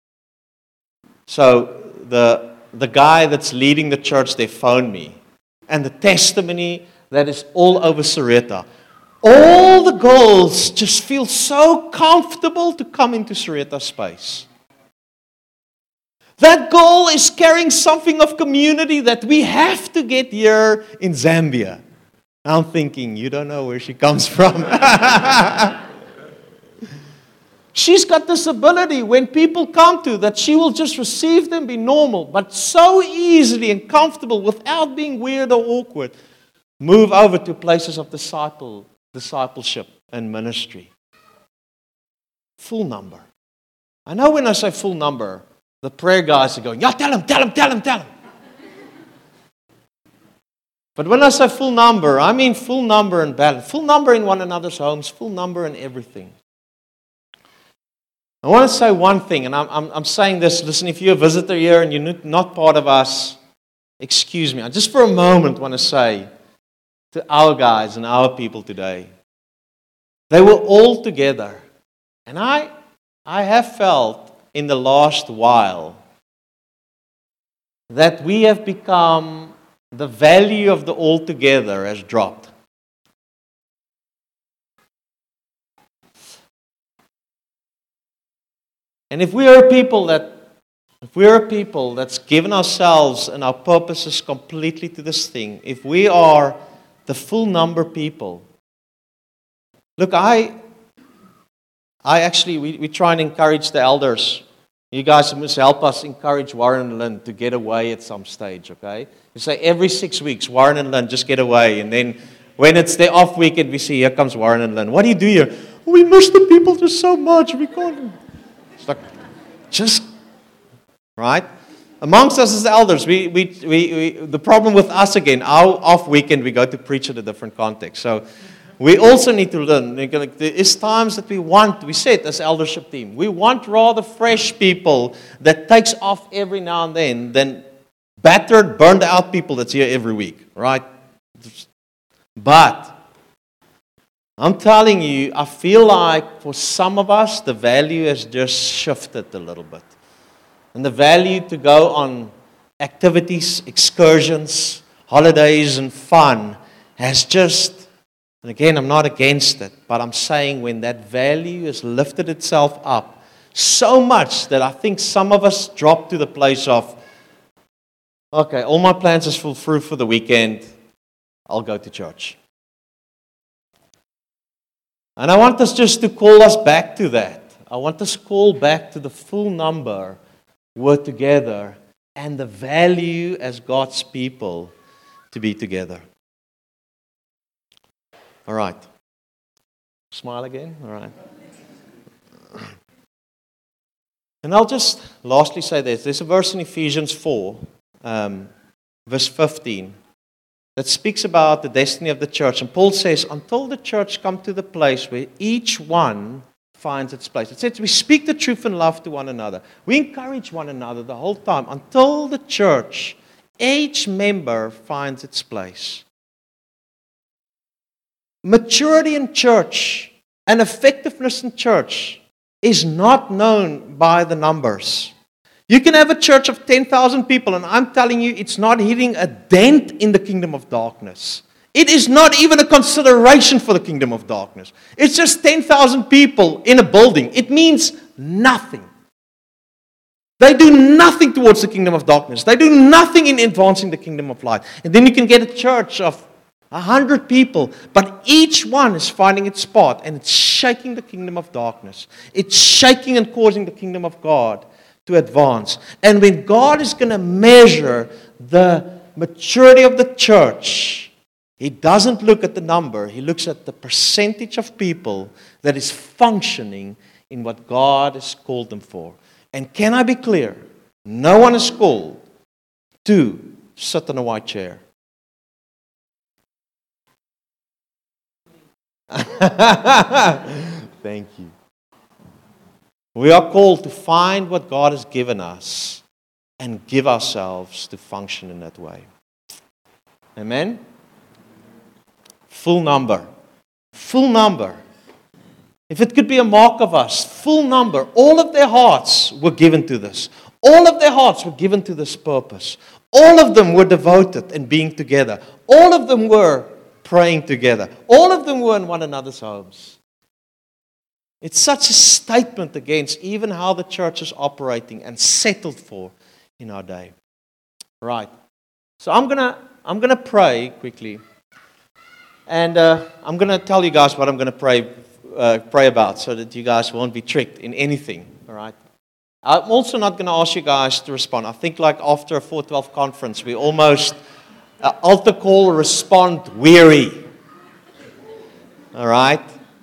So the, the guy that's leading the church, they phoned me. And the testimony that is all over Sarita. All the girls just feel so comfortable to come into Sarita's space. That girl is carrying something of community that we have to get here in Zambia. I'm thinking, you don't know where she comes from. She's got this ability when people come to that she will just receive them, be normal, but so easily and comfortable without being weird or awkward, move over to places of disciple, discipleship and ministry. Full number. I know when I say full number, the prayer guys are going, yeah, tell him, tell him, tell him, tell him. But when I say full number, I mean full number and balance. Full number in one another's homes, full number in everything. I want to say one thing, and I'm, I'm, I'm saying this, listen, if you're a visitor here and you're not part of us, excuse me. I just for a moment want to say to our guys and our people today, they were all together. And I, I have felt in the last while that we have become, the value of the all together has dropped. And if we are a people that, if we are a people that's given ourselves and our purposes completely to this thing, if we are the full number people, look, I, I actually, we, we try and encourage the elders. You guys must help us encourage Warren and Lynn to get away at some stage, okay? You say every six weeks, Warren and Lynn just get away. And then when it's their off weekend, we see, here comes Warren and Lynn. What do you do here? We miss the people just so much. We can't. It's like, just, right? Amongst us as elders, we, we, we, we, the problem with us again, our off weekend, we go to preach at a different context. So we also need to learn. There is times that we want, we said as eldership team, we want rather fresh people that takes off every now and then than battered, burned out people that's here every week, right? But I'm telling you, I feel like for some of us, the value has just shifted a little bit. And the value to go on activities, excursions, holidays, and fun has just, and again, I'm not against it, but I'm saying when that value has lifted itself up so much that I think some of us drop to the place of, okay, all my plans is full through for the weekend, I'll go to church. And I want us just to call us back to that. I want us to call back to the full number, we're together, and the value as God's people to be together. All right. Smile again. All right. And I'll just lastly say this. There's a verse in Ephesians four, um, verse fifteen, that speaks about the destiny of the church. And Paul says, until the church come to the place where each one finds its place. It says we speak the truth in love to one another. We encourage one another the whole time until the church, each member finds its place. Maturity in church and effectiveness in church is not known by the numbers. You can have a church of ten thousand people, and I'm telling you, it's not hitting a dent in the kingdom of darkness. It is not even a consideration for the kingdom of darkness. It's just ten thousand people in a building. It means nothing. They do nothing towards the kingdom of darkness. They do nothing in advancing the kingdom of light. And then you can get a church of a hundred people, but each one is finding its spot, and it's shaking the kingdom of darkness. It's shaking and causing the kingdom of God to advance. And when God is going to measure the maturity of the church, He doesn't look at the number. He looks at the percentage of people that is functioning in what God has called them for. And can I be clear? No one is called to sit in a white chair. Thank you. We are called to find what God has given us and give ourselves to function in that way. Amen? Full number. Full number. if it could be a mark of us, full number, all of their hearts were given to this. All of their hearts were given to this purpose. All of them were devoted in being together. All of them were praying together. All of them were in one another's homes. It's such a statement against even how the church is operating and settled for in our day. Right. So I'm gonna I'm gonna pray quickly, and uh, I'm gonna tell you guys what I'm gonna pray uh, pray about, so that you guys won't be tricked in anything. All right. I'm also not going to ask you guys to respond. I think like after a four twelve conference, we almost uh, altar call, respond, weary. All right?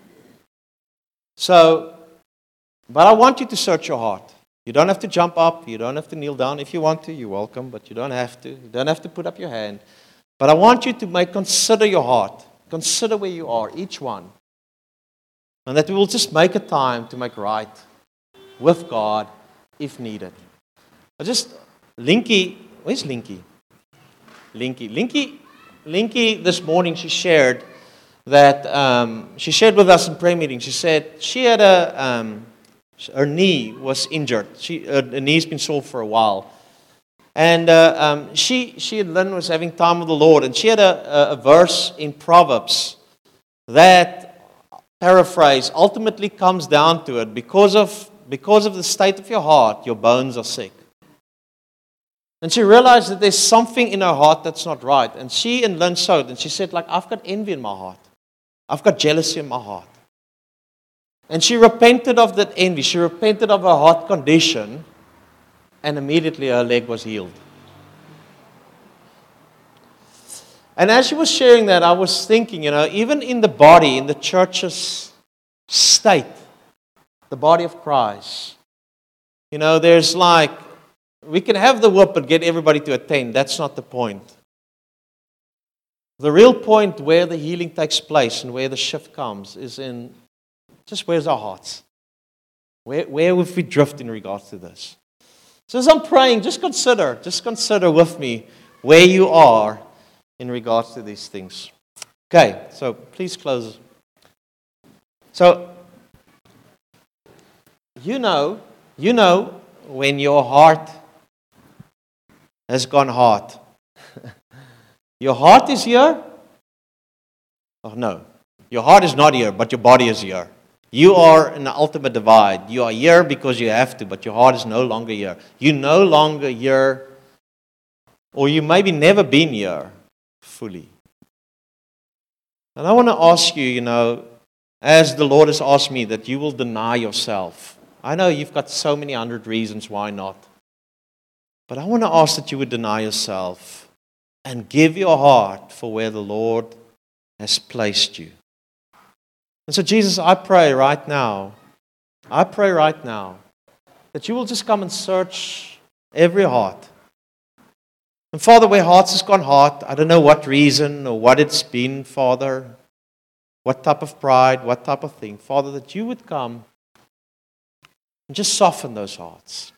So, but I want you to search your heart. You don't have to jump up. You don't have to kneel down. If you want to, you're welcome, but you don't have to. You don't have to put up your hand. But I want you to make, consider your heart. Consider where you are, each one. And that we will just make a time to make right with God if needed. I just, Linky, where's Linky? Linky, Linky, Linky this morning she shared that, um, she shared with us in prayer meeting, she said she had a, um, her knee was injured. She, her, her knee's been sore for a while. And uh, um, she, she and Lynn was having time with the Lord, and she had a, a, a verse in Proverbs that, paraphrase, ultimately comes down to it, because of Because of the state of your heart, your bones are sick. And she realized that there's something in her heart that's not right. And she and Lynn sowed, and she said, like, I've got envy in my heart. I've got jealousy in my heart. And she repented of that envy. She repented of her heart condition, and immediately her leg was healed. And as she was sharing that, I was thinking, you know, even in the body, in the church's state, the body of Christ. You know, there's like, we can have the whoop and get everybody to attend. That's not the point. The real point where the healing takes place and where the shift comes is in just where's our hearts? Where, where have we drift in regards to this? So as I'm praying, just consider, just consider with me where you are in regards to these things. Okay, so please close. So, You know, you know when your heart has gone hard. Your heart is here? Oh no, your heart is not here, but your body is here. You are in the ultimate divide. You are here because you have to, but your heart is no longer here. You no longer here, or you maybe never been here fully. And I want to ask you, you know, as the Lord has asked me, that you will deny yourself. I know you've got so many hundred reasons why not. But I want to ask that you would deny yourself and give your heart for where the Lord has placed you. And so, Jesus, I pray right now, I pray right now that you will just come and search every heart. And Father, where hearts has gone hard, I don't know what reason or what it's been, Father, what type of pride, what type of thing, Father, that you would come and just soften those hearts.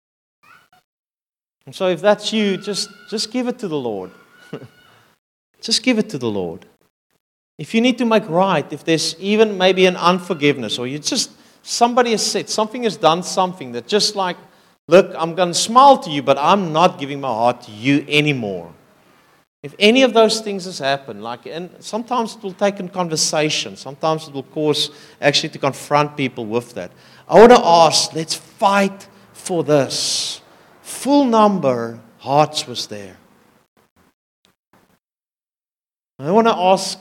And so if that's you, just, just give it to the Lord. Just give it to the Lord. If you need to make right, if there's even maybe an unforgiveness, or you just, somebody has said, something has done something that just like, look, I'm going to smile to you, but I'm not giving my heart to you anymore. If any of those things has happened, like, and sometimes it will take in conversation, sometimes it will cause actually to confront people with that. I want to ask, let's fight for this. Full number, hearts was there. I want to ask,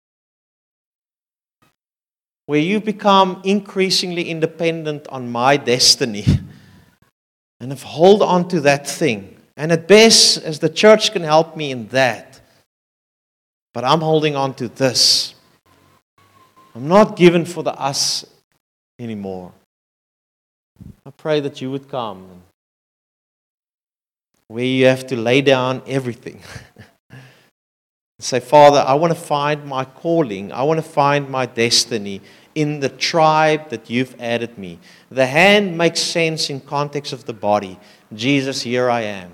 where you become increasingly independent on my destiny, and if hold on to that thing, and at best, as the church can help me in that, but I'm holding on to this. I'm not given for the us anymore. I pray that you would come where you have to lay down everything. Say, Father, I want to find my calling. I want to find my destiny in the tribe that you've added me. The hand makes sense in context of the body. Jesus, here I am.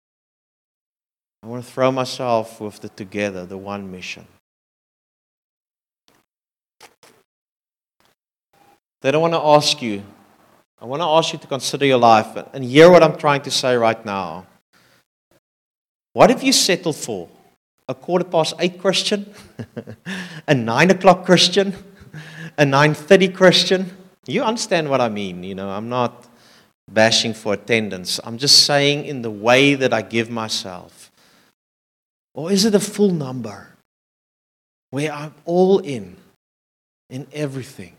I want to throw myself with the together, the one mission. then I want to ask you, I want to ask you to consider your life and hear what I'm trying to say right now. What if you settle for a quarter past eight Christian, a nine o'clock Christian, a nine thirty Christian? You understand what I mean, you know, I'm not bashing for attendance. I'm just saying in the way that I give myself. Or is it a full number where I'm all in, in everything?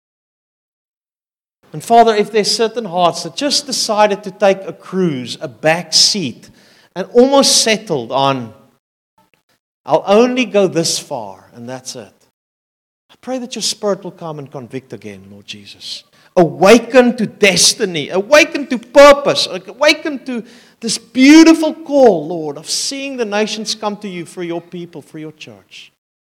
And Father, if there's certain hearts that just decided to take a cruise, a back seat, and almost settled on, I'll only go this far, and that's it. I pray that your Spirit will come and convict again, Lord Jesus. Awaken to destiny, awaken to purpose, awaken to this beautiful call, Lord, of seeing the nations come to you for your people, for your church.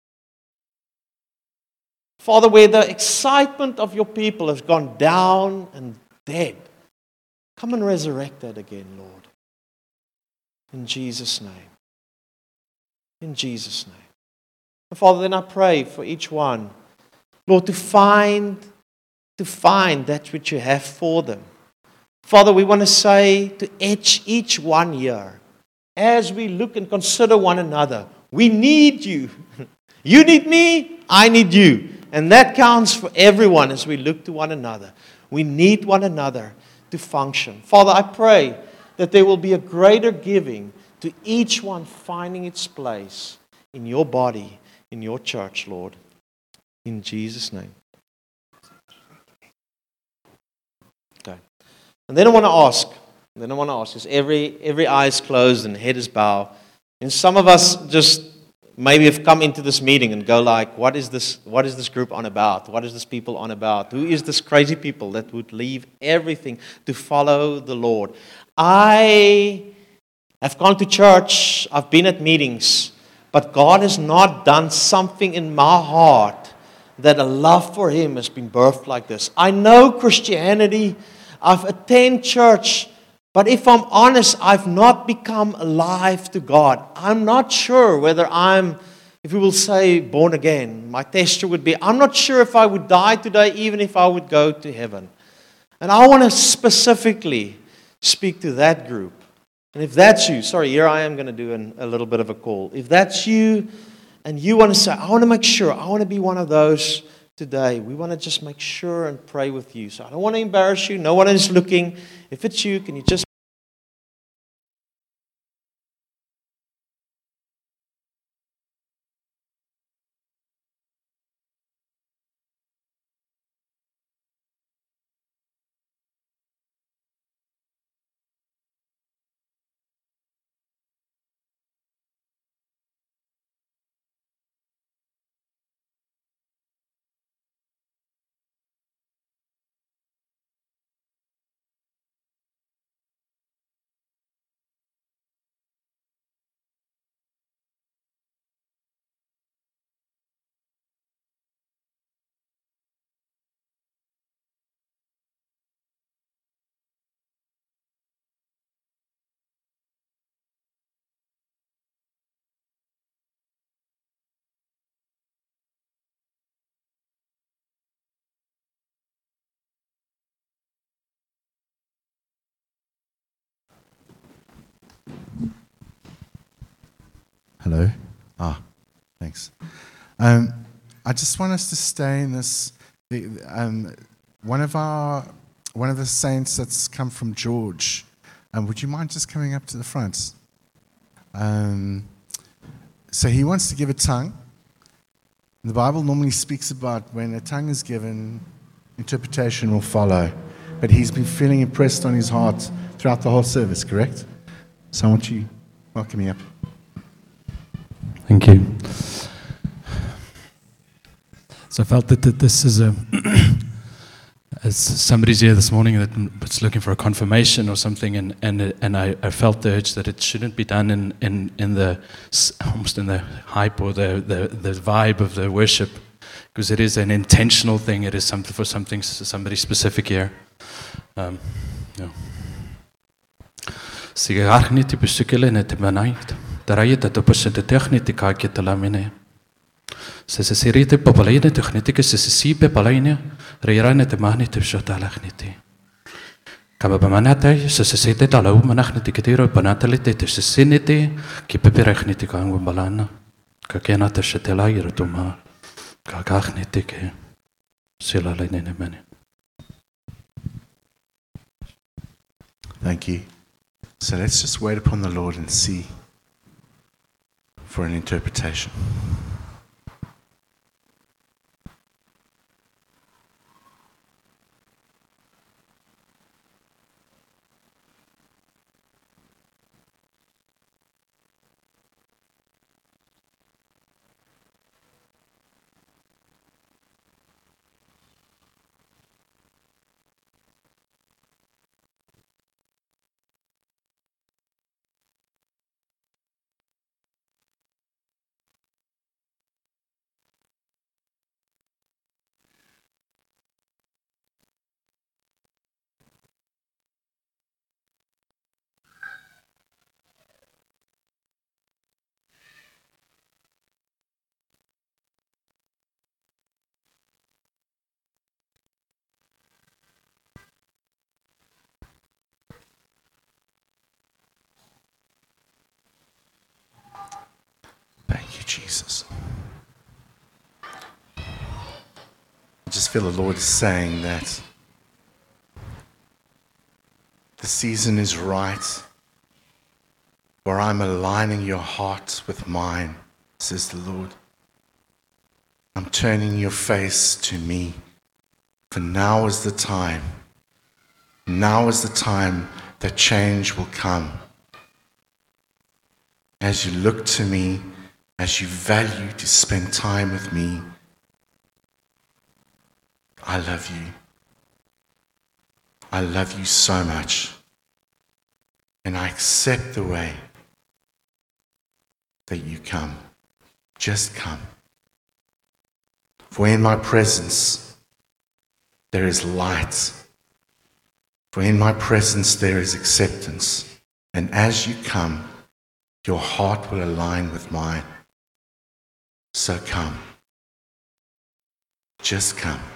Father, where the excitement of your people has gone down and dead, come and resurrect that again, Lord. In Jesus' name. In Jesus' name. And Father, then I pray for each one, Lord, to find, to find that which you have for them. Father, we want to say to each, each one here, as we look and consider one another, we need you. You need me, I need you. And that counts for everyone as we look to one another. We need one another to function. Father, I pray that there will be a greater giving to each one finding its place in your body, in your church, Lord. In Jesus' name. Okay. And then I want to ask, then I want to ask, is every, every eye is closed and head is bowed. And some of us just maybe have come into this meeting and go like, what is this, what is this group on about? What is this people on about? Who is this crazy people that would leave everything to follow the Lord? I have gone to church, I've been at meetings, but God has not done something in my heart that a love for Him has been birthed like this. I know Christianity, I've attended church, but if I'm honest, I've not become alive to God. I'm not sure whether I'm, if we will say, born again. My testure would be, I'm not sure if I would die today, even if I would go to heaven. And I want to specifically speak to that group. And if that's you, sorry, here I am going to do an, a little bit of a call. If that's you, and you want to say, I want to make sure, I want to be one of those today. We want to just make sure and pray with you. So I don't want to embarrass you. No one is looking. If it's you, can you just Hello. Ah, thanks. Um, I just want us to stay in this. Um, one of our, one of the saints that's come from George. Um, would you mind just coming up to the front? Um, so he wants to give a tongue. The Bible normally speaks about when a tongue is given, interpretation will follow. But he's been feeling impressed on his heart throughout the whole service. Correct? So I want you welcome me up. Thank you. So I felt that, that this is a, as somebody's here this morning that's looking for a confirmation or something, and and and I, I felt the urge that it shouldn't be done in, in, in the almost in the hype or the, the, the vibe of the worship, because it is an intentional thing. It is something for something somebody specific here. Um, yeah. Sigarni ti besukele ne te manait. Darayet to posete techniti ka ke talamine. Se se sirite popolaine te gnetike se se si popolaine, reirane te mahni te shotala gneti. Kaba bamanata se se sete talau manachne te ketiro panatale te te se sinete ki pepere gneti ka ngum balana. Ka kena te shetela ira tuma. Ka ka gneti ke sila laine mane. Thank you. So let's just wait upon the Lord and see for an interpretation. Thank you, Jesus. I just feel the Lord is saying that the season is right where I'm aligning your heart with mine, says the Lord. I'm turning your face to me, for now is the time. Now is the time that change will come. As you look to me, as you value to spend time with me, I love you. I love you so much. And I accept the way that you come. Just come. For in my presence there is light. For in my presence there is acceptance. And as you come, your heart will align with mine. So come. Just come.